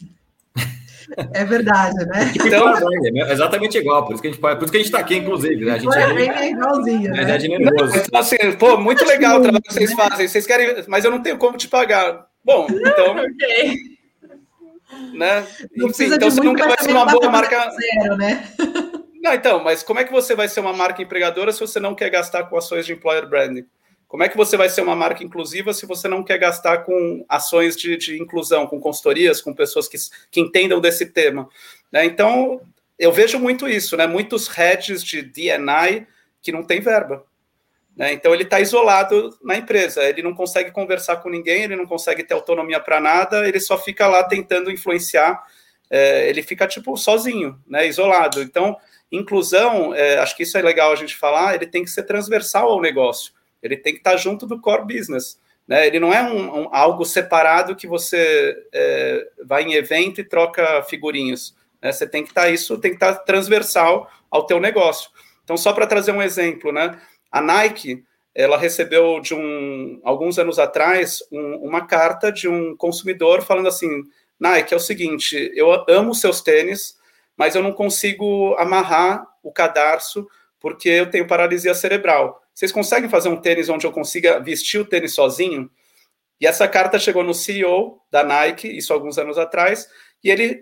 É verdade, né? Então, é exatamente igual, por isso que a gente está aqui, inclusive, né? A gente é igualzinho, né? É generoso. Então, assim, muito legal o trabalho que vocês fazem, vocês querem, mas eu não tenho como te pagar. Bom, então... Ok. Né? Não Enfim, então você nunca vai ser uma boa marca... Zero, né? Não, então, mas como é que você vai ser uma marca empregadora se você não quer gastar com ações de employer branding? Como é que você vai ser uma marca inclusiva se você não quer gastar com ações de inclusão, com consultorias, com pessoas que entendam desse tema? Né? Então, eu vejo muito isso, né? Muitos heads de D&I que não tem verba. Né? Então, ele está isolado na empresa, ele não consegue conversar com ninguém, ele não consegue ter autonomia para nada, ele só fica lá tentando influenciar, ele fica, tipo, sozinho, né? Isolado. Então, inclusão, acho que isso é legal a gente falar, ele tem que ser transversal ao negócio, ele tem que estar junto do core business. Né? Ele não é algo separado que você vai em evento e troca figurinhas. Né? Você tem que estar transversal ao teu negócio. Então, só para trazer um exemplo, né? A Nike, ela recebeu alguns anos atrás uma carta de um consumidor falando assim, Nike, é o seguinte, eu amo seus tênis, mas eu não consigo amarrar o cadarço porque eu tenho paralisia cerebral. Vocês conseguem fazer um tênis onde eu consiga vestir o tênis sozinho? E essa carta chegou no CEO da Nike, isso alguns anos atrás, e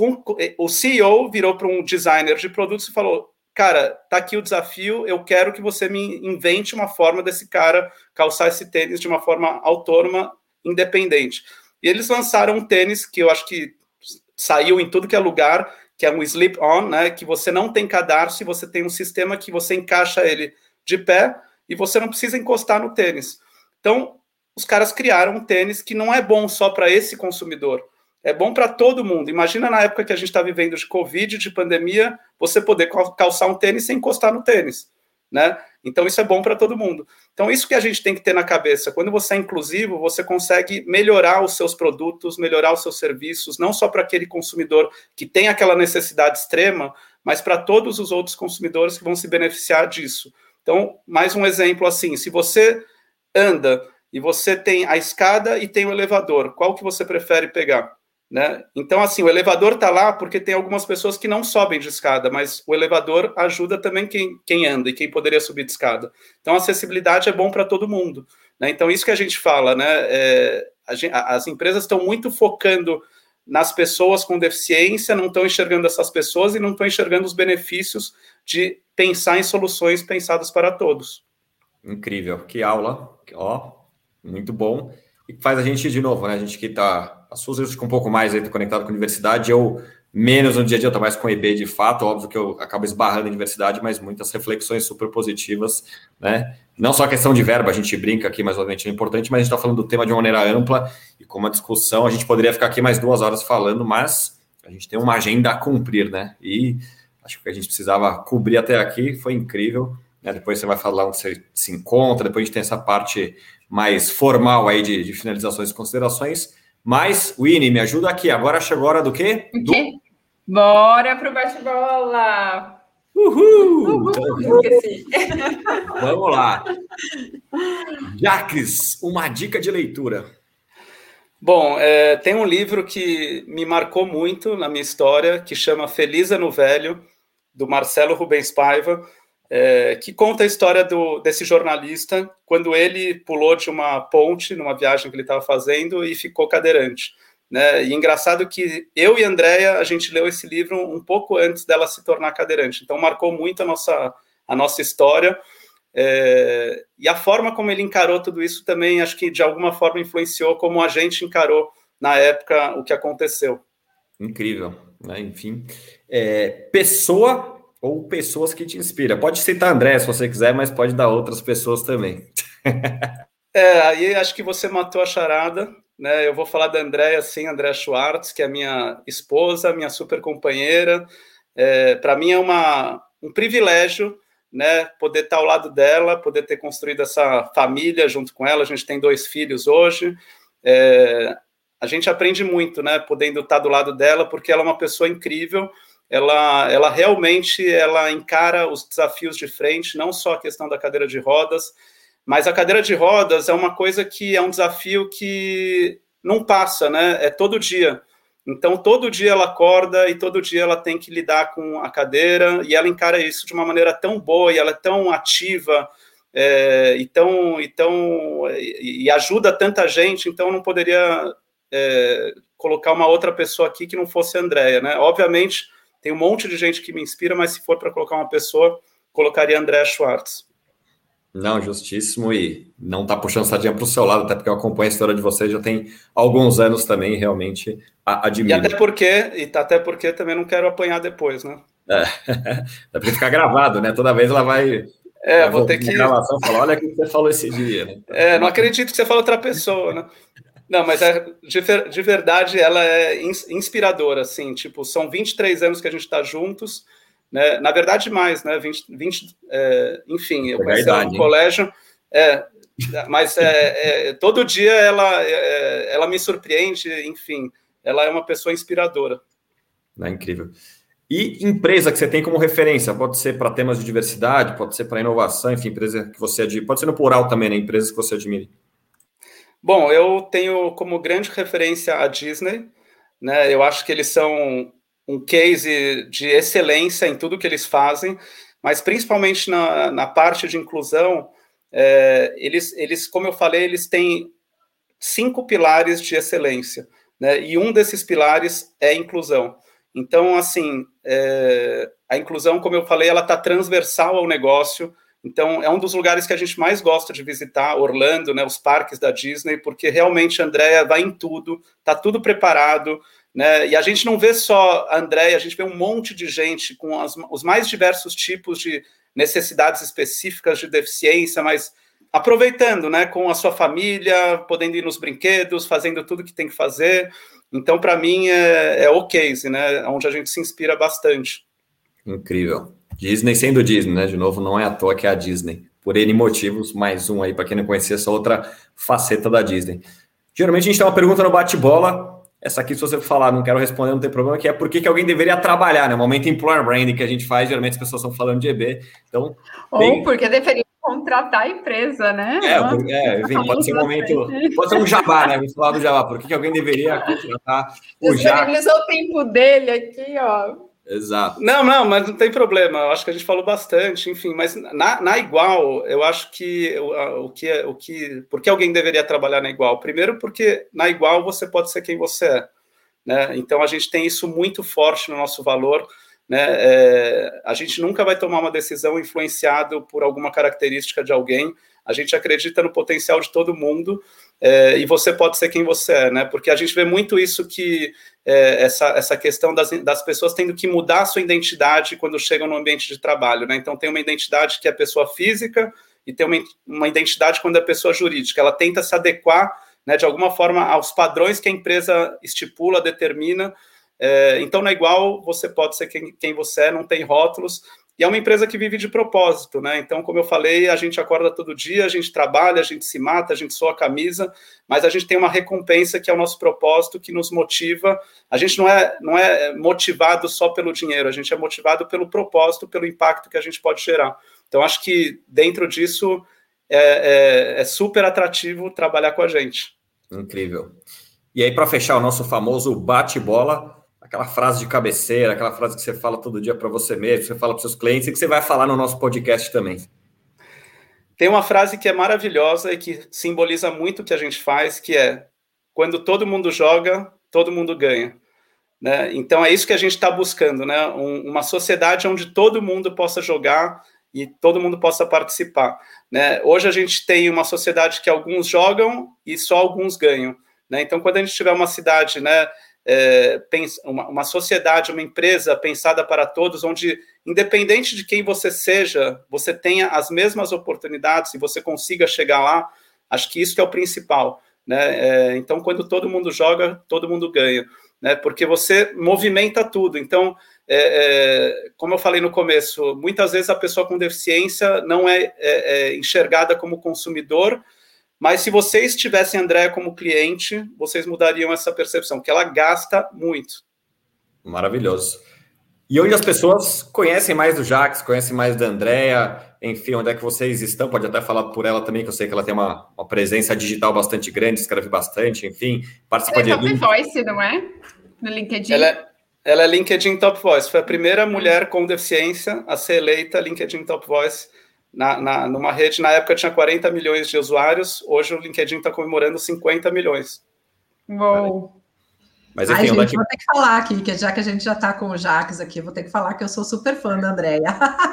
o CEO virou para um designer de produtos e falou, cara, tá aqui o desafio, eu quero que você me invente uma forma desse cara calçar esse tênis de uma forma autônoma, independente. E eles lançaram um tênis que eu acho que saiu em tudo que é lugar, que é um slip-on, né, que você não tem cadarço e você tem um sistema que você encaixa ele de pé e você não precisa encostar no tênis. Então, os caras criaram um tênis que não é bom só para esse consumidor, é bom para todo mundo. Imagina na época que a gente está vivendo de Covid, de pandemia, você poder calçar um tênis sem encostar no tênis, né? Então, isso é bom para todo mundo. Então, isso que a gente tem que ter na cabeça. Quando você é inclusivo, você consegue melhorar os seus produtos, melhorar os seus serviços, não só para aquele consumidor que tem aquela necessidade extrema, mas para todos os outros consumidores que vão se beneficiar disso. Então, mais um exemplo assim, se você anda e você tem a escada e tem o elevador, qual que você prefere pegar? Né? Então, assim, o elevador está lá porque tem algumas pessoas que não sobem de escada, mas o elevador ajuda também quem anda e quem poderia subir de escada. Então, a acessibilidade é bom para todo mundo. Né? Então, isso que a gente fala, né? As empresas estão muito focando nas pessoas com deficiência, não estão enxergando essas pessoas e não estão enxergando os benefícios de pensar em soluções pensadas para todos. Incrível, que aula, ó, muito bom. E faz a gente, de novo, né? A gente que está... A Suzy fica um pouco mais aí conectado com a universidade, eu menos no dia a dia, eu estou mais com o EB de fato, óbvio que eu acabo esbarrando em diversidade, mas muitas reflexões super positivas, né? Não só a questão de verba, a gente brinca aqui, mas obviamente é importante, mas a gente está falando do tema de uma maneira ampla e com uma discussão, a gente poderia ficar aqui mais 2 horas falando, mas a gente tem uma agenda a cumprir, né? E acho que a gente precisava cobrir até aqui, foi incrível, né? Depois você vai falar onde você se encontra, depois a gente tem essa parte mais formal aí de finalizações e considerações. Mas, Winnie, me ajuda aqui. Agora chegou a hora do quê? Bora pro bate-bola! Uhul! Esqueci. Vamos lá. Jacques, uma dica de leitura. Bom, tem um livro que me marcou muito na minha história, que chama Feliz Ano Velho, do Marcelo Rubens Paiva, que conta a história desse jornalista, quando ele pulou de uma ponte, numa viagem que ele estava fazendo, e ficou cadeirante. Né? E engraçado que eu e a Andrea, a gente leu esse livro um pouco antes dela se tornar cadeirante. Então, marcou muito a nossa história. E a forma como ele encarou tudo isso também, acho que de alguma forma influenciou como a gente encarou, na época, o que aconteceu. Incrível. Né? Enfim, pessoa... ou pessoas que te inspiram. Pode citar André, se você quiser, mas pode dar outras pessoas também. Aí acho que você matou a charada, né? Eu vou falar da Andréa, sim, Andréa Schwartz, que é minha esposa, minha super companheira. Para mim é um privilégio, né, poder estar ao lado dela, poder ter construído essa família junto com ela. A gente tem 2 filhos hoje. A gente aprende muito, né, podendo estar do lado dela, porque ela é uma pessoa incrível. Ela realmente encara os desafios de frente, não só a questão da cadeira de rodas, mas a cadeira de rodas é uma coisa que é um desafio que não passa, né? É todo dia. Então, todo dia ela acorda e todo dia ela tem que lidar com a cadeira, e ela encara isso de uma maneira tão boa, e ela é tão ativa, e ajuda tanta gente, então não poderia colocar uma outra pessoa aqui que não fosse a Andrea, né? Obviamente, tem um monte de gente que me inspira, mas se for para colocar uma pessoa, colocaria Andrea Schwartz. Não, justíssimo, e não tá puxando sardinha para o seu lado, até porque eu acompanho a história de vocês já tem alguns anos também, realmente E admiro. até porque também não quero apanhar depois, né? Dá para ficar gravado, né? Toda vez ela vai Vou ter voltar na que. gravação e falar, olha o que você falou esse dia, né? Não acredito que você fala outra pessoa, né? Não, mas de verdade ela é inspiradora, assim, tipo, são 23 anos que a gente está juntos, né? Na verdade mais, né? 20 enfim, eu conheci ela no colégio, mas todo dia ela me surpreende, enfim, ela é uma pessoa inspiradora. É incrível. E empresa que você tem como referência? Pode ser para temas de diversidade, pode ser para inovação, enfim, empresa que você admira. Pode ser no plural também, né? Empresas que você admire. Bom, eu tenho como grande referência a Disney, né? Eu acho que eles são um case de excelência em tudo que eles fazem, mas principalmente na parte de inclusão, eles, como eu falei, eles têm 5 pilares de excelência, né? E um desses pilares é a inclusão. Então, assim, a inclusão, como eu falei, ela está transversal ao negócio. Então, é um dos lugares que a gente mais gosta de visitar, Orlando, né, os parques da Disney, porque realmente a Andrea vai em tudo, está tudo preparado, né? E a gente não vê só a Andrea, a gente vê um monte de gente com os mais diversos tipos de necessidades específicas de deficiência, mas aproveitando, né, com a sua família, podendo ir nos brinquedos, fazendo tudo que tem que fazer. Então, para mim, é o case, né, onde a gente se inspira bastante. Incrível. Disney sendo Disney, né? De novo, não é à toa que é a Disney. Por N motivos, mais um aí para quem não conhecia essa outra faceta da Disney. Geralmente a gente tem uma pergunta no bate-bola. Essa aqui, se você falar, não quero responder, não tem problema, que é por que alguém deveria trabalhar, né? O momento employer branding que a gente faz, geralmente as pessoas estão falando de EB. Então, ou porque deveria contratar a empresa, né? Enfim, pode ser um momento, pode ser um jabá, né? Vamos falar do jabá. Por que alguém deveria contratar o Jacques? Ele usou o tempo dele aqui, ó. Exato. Não, mas não tem problema. Eu acho que a gente falou bastante, enfim. Mas na Igual, eu acho que por que alguém deveria trabalhar na Igual? Primeiro, porque na Igual você pode ser quem você é, né? Então a gente tem isso muito forte no nosso valor, né? A gente nunca vai tomar uma decisão influenciado por alguma característica de alguém. A gente acredita no potencial de todo mundo, e você pode ser quem você é, né? Porque a gente vê muito isso que essa questão das pessoas tendo que mudar a sua identidade quando chegam no ambiente de trabalho, né? Então tem uma identidade que é a pessoa física e tem uma identidade quando é a pessoa jurídica. Ela tenta se adequar, né, de alguma forma aos padrões que a empresa estipula, determina. Então, na Igual, você pode ser quem você é, não tem rótulos, e é uma empresa que vive de propósito, né? Então, como eu falei, a gente acorda todo dia, a gente trabalha, a gente se mata, a gente soa a camisa, mas a gente tem uma recompensa que é o nosso propósito, que nos motiva. A gente não é motivado só pelo dinheiro, a gente é motivado pelo propósito, pelo impacto que a gente pode gerar. Então, acho que dentro disso é super atrativo trabalhar com a gente. Incrível. E aí, para fechar o nosso famoso bate-bola, aquela frase de cabeceira, aquela frase que você fala todo dia para você mesmo, que você fala para os seus clientes e que você vai falar no nosso podcast também. Tem uma frase que é maravilhosa e que simboliza muito o que a gente faz, que é: quando todo mundo joga, todo mundo ganha. Né? Então é isso que a gente está buscando, né? Uma sociedade onde todo mundo possa jogar e todo mundo possa participar. Né? Hoje a gente tem uma sociedade que alguns jogam e só alguns ganham. Né? Então, quando a gente tiver uma cidade, né, uma sociedade, uma empresa pensada para todos, onde, independente de quem você seja, você tenha as mesmas oportunidades e você consiga chegar lá, acho que isso que é o principal. Né? Então, quando todo mundo joga, todo mundo ganha. Né? Porque você movimenta tudo. Então, como eu falei no começo, muitas vezes a pessoa com deficiência não é enxergada como consumidor, mas se vocês tivessem a Andrea como cliente, vocês mudariam essa percepção, que ela gasta muito. Maravilhoso. E onde as pessoas conhecem mais do Jacques, conhecem mais da Andrea, enfim, onde é que vocês estão? Pode até falar por ela também, que eu sei que ela tem uma presença digital bastante grande, escreve bastante, enfim, participa de eventos. Top Voice, não é? No LinkedIn. Ela é LinkedIn Top Voice. Foi a primeira mulher com deficiência a ser eleita LinkedIn Top Voice numa rede. Na época tinha 40 milhões de usuários. Hoje o LinkedIn está comemorando 50 milhões. Uou! Mas enfim, gente, vou ter que falar aqui, que já que a gente já está com o Jax aqui, vou ter que falar que eu sou super fã da Andréia.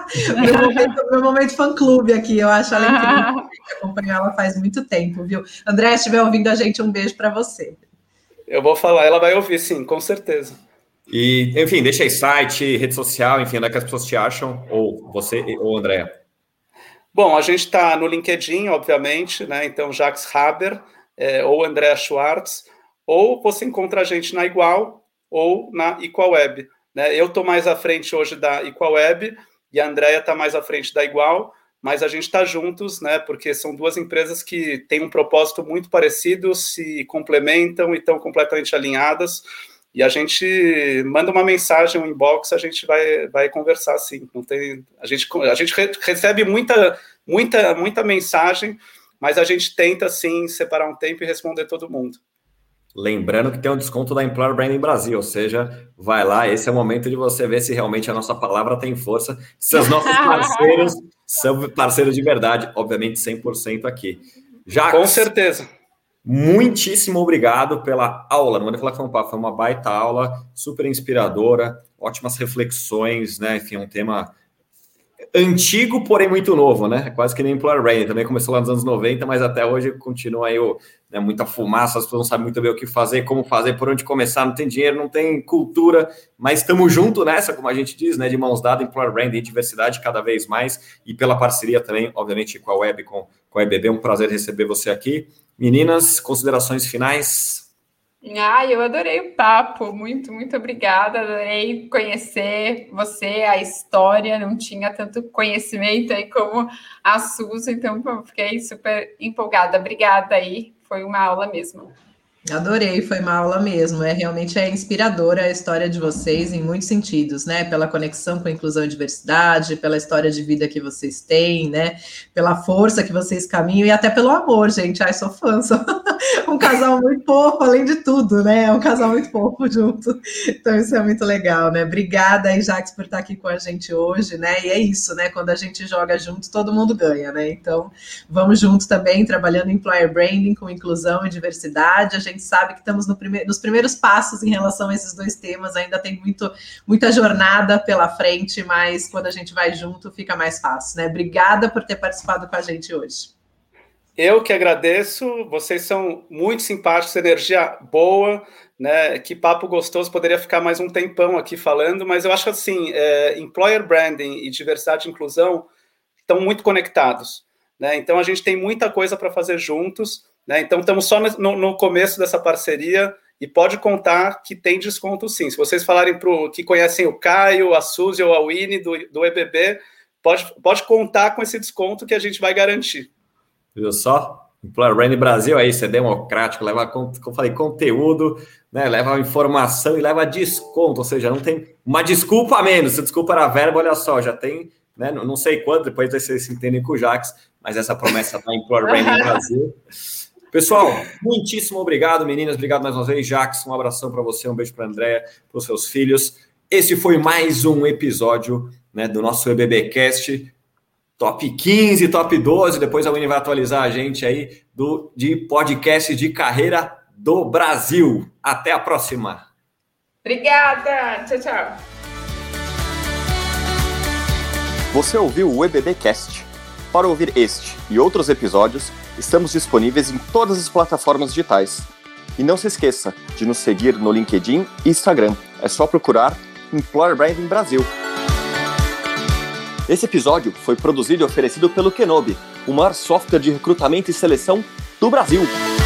meu momento fã-clube aqui, eu acho ela incrível, eu acompanho ela faz muito tempo, viu? Andréia, se estiver ouvindo a gente, um beijo para você. Eu vou falar, ela vai ouvir, sim, com certeza. E, enfim, deixa aí site, rede social, enfim, onde é que as pessoas te acham, ou você, ou Andréia. Bom, a gente está no LinkedIn, obviamente, né? Então, Jax Haber, ou Andréa Schwartz, ou você encontra a gente na Igual ou na Equalweb, né? Eu estou mais à frente hoje da Equalweb e a Andréia está mais à frente da Igual, mas a gente está juntos, né? Porque são duas empresas que têm um propósito muito parecido, se complementam e estão completamente alinhadas. E a gente manda uma mensagem, um inbox, a gente vai conversar, sim. Não tem, a gente recebe muita mensagem, mas a gente tenta, sim, separar um tempo e responder todo mundo. Lembrando que tem um desconto da Employer Branding Brasil, ou seja, vai lá, esse é o momento de você ver se realmente a nossa palavra tem força, se os nossos parceiros são parceiros de verdade, obviamente 100% aqui. Jax, com certeza. Muitíssimo obrigado pela aula. Não vou falar que foi uma baita aula, super inspiradora, ótimas reflexões, né? Enfim, um tema antigo, porém muito novo, né? Quase que nem Employer Branding. Também começou lá nos anos 90, mas até hoje continua aí muita fumaça, as pessoas não sabem muito bem o que fazer, como fazer, por onde começar, não tem dinheiro, não tem cultura, mas estamos juntos nessa, como a gente diz, né? De mãos dadas, Employer Branding, diversidade cada vez mais, e pela parceria também, obviamente, com a Web, com a EBB. Um prazer receber você aqui. Meninas, considerações finais? Eu adorei o papo, muito obrigada, adorei conhecer você, a história, não tinha tanto conhecimento aí como a Suzy, então fiquei super empolgada, obrigada aí, foi uma aula mesmo. Adorei, foi uma aula mesmo, realmente é inspiradora a história de vocês em muitos sentidos, né, pela conexão com a inclusão e diversidade, pela história de vida que vocês têm, né, pela força que vocês caminham e até pelo amor, gente, sou fã, sou um casal muito fofo, além de tudo, né, um casal muito fofo junto, então isso é muito legal, né, obrigada aí, Jax, por estar aqui com a gente hoje, né, e é isso, né, quando a gente joga junto, todo mundo ganha, né, então vamos juntos também, trabalhando em Employer Branding, com inclusão e diversidade, a gente sabe que estamos nos primeiros passos em relação a esses dois temas, ainda tem muita jornada pela frente, mas quando a gente vai junto fica mais fácil, né? Obrigada por ter participado com a gente hoje. Eu que agradeço, vocês são muito simpáticos, energia boa, né? Que papo gostoso, poderia ficar mais um tempão aqui falando, mas eu acho assim, Employer Branding e diversidade e inclusão estão muito conectados, né? Então a gente tem muita coisa para fazer juntos, né? Então estamos só no começo dessa parceria e pode contar que tem desconto sim. Se vocês falarem que conhecem o Caio, a Suzy ou a Winnie do EBB, pode contar com esse desconto que a gente vai garantir. Viu só? Employer Branding Brasil é isso, é democrático, leva, como eu falei, conteúdo, né? Leva informação e leva desconto, ou seja, não tem uma desculpa a menos. Se desculpa era verbo, olha só, já tem, né? Não sei quanto, depois vocês se entendem com o Jax, mas essa promessa da Employer Branding Brasil. Pessoal, muitíssimo obrigado, meninas. Obrigado mais uma vez, Jax. Um abração para você, um beijo para a Andréia, para os seus filhos. Esse foi mais um episódio, né, do nosso EBBcast, top 15, top 12. Depois a Winnie vai atualizar a gente aí de podcast de carreira do Brasil. Até a próxima. Obrigada. Tchau, tchau. Você ouviu o EBBcast. Para ouvir este e outros episódios, estamos disponíveis em todas as plataformas digitais. E não se esqueça de nos seguir no LinkedIn e Instagram. É só procurar Employer Branding Brasil. Esse episódio foi produzido e oferecido pelo Kenobi, o maior software de recrutamento e seleção do Brasil.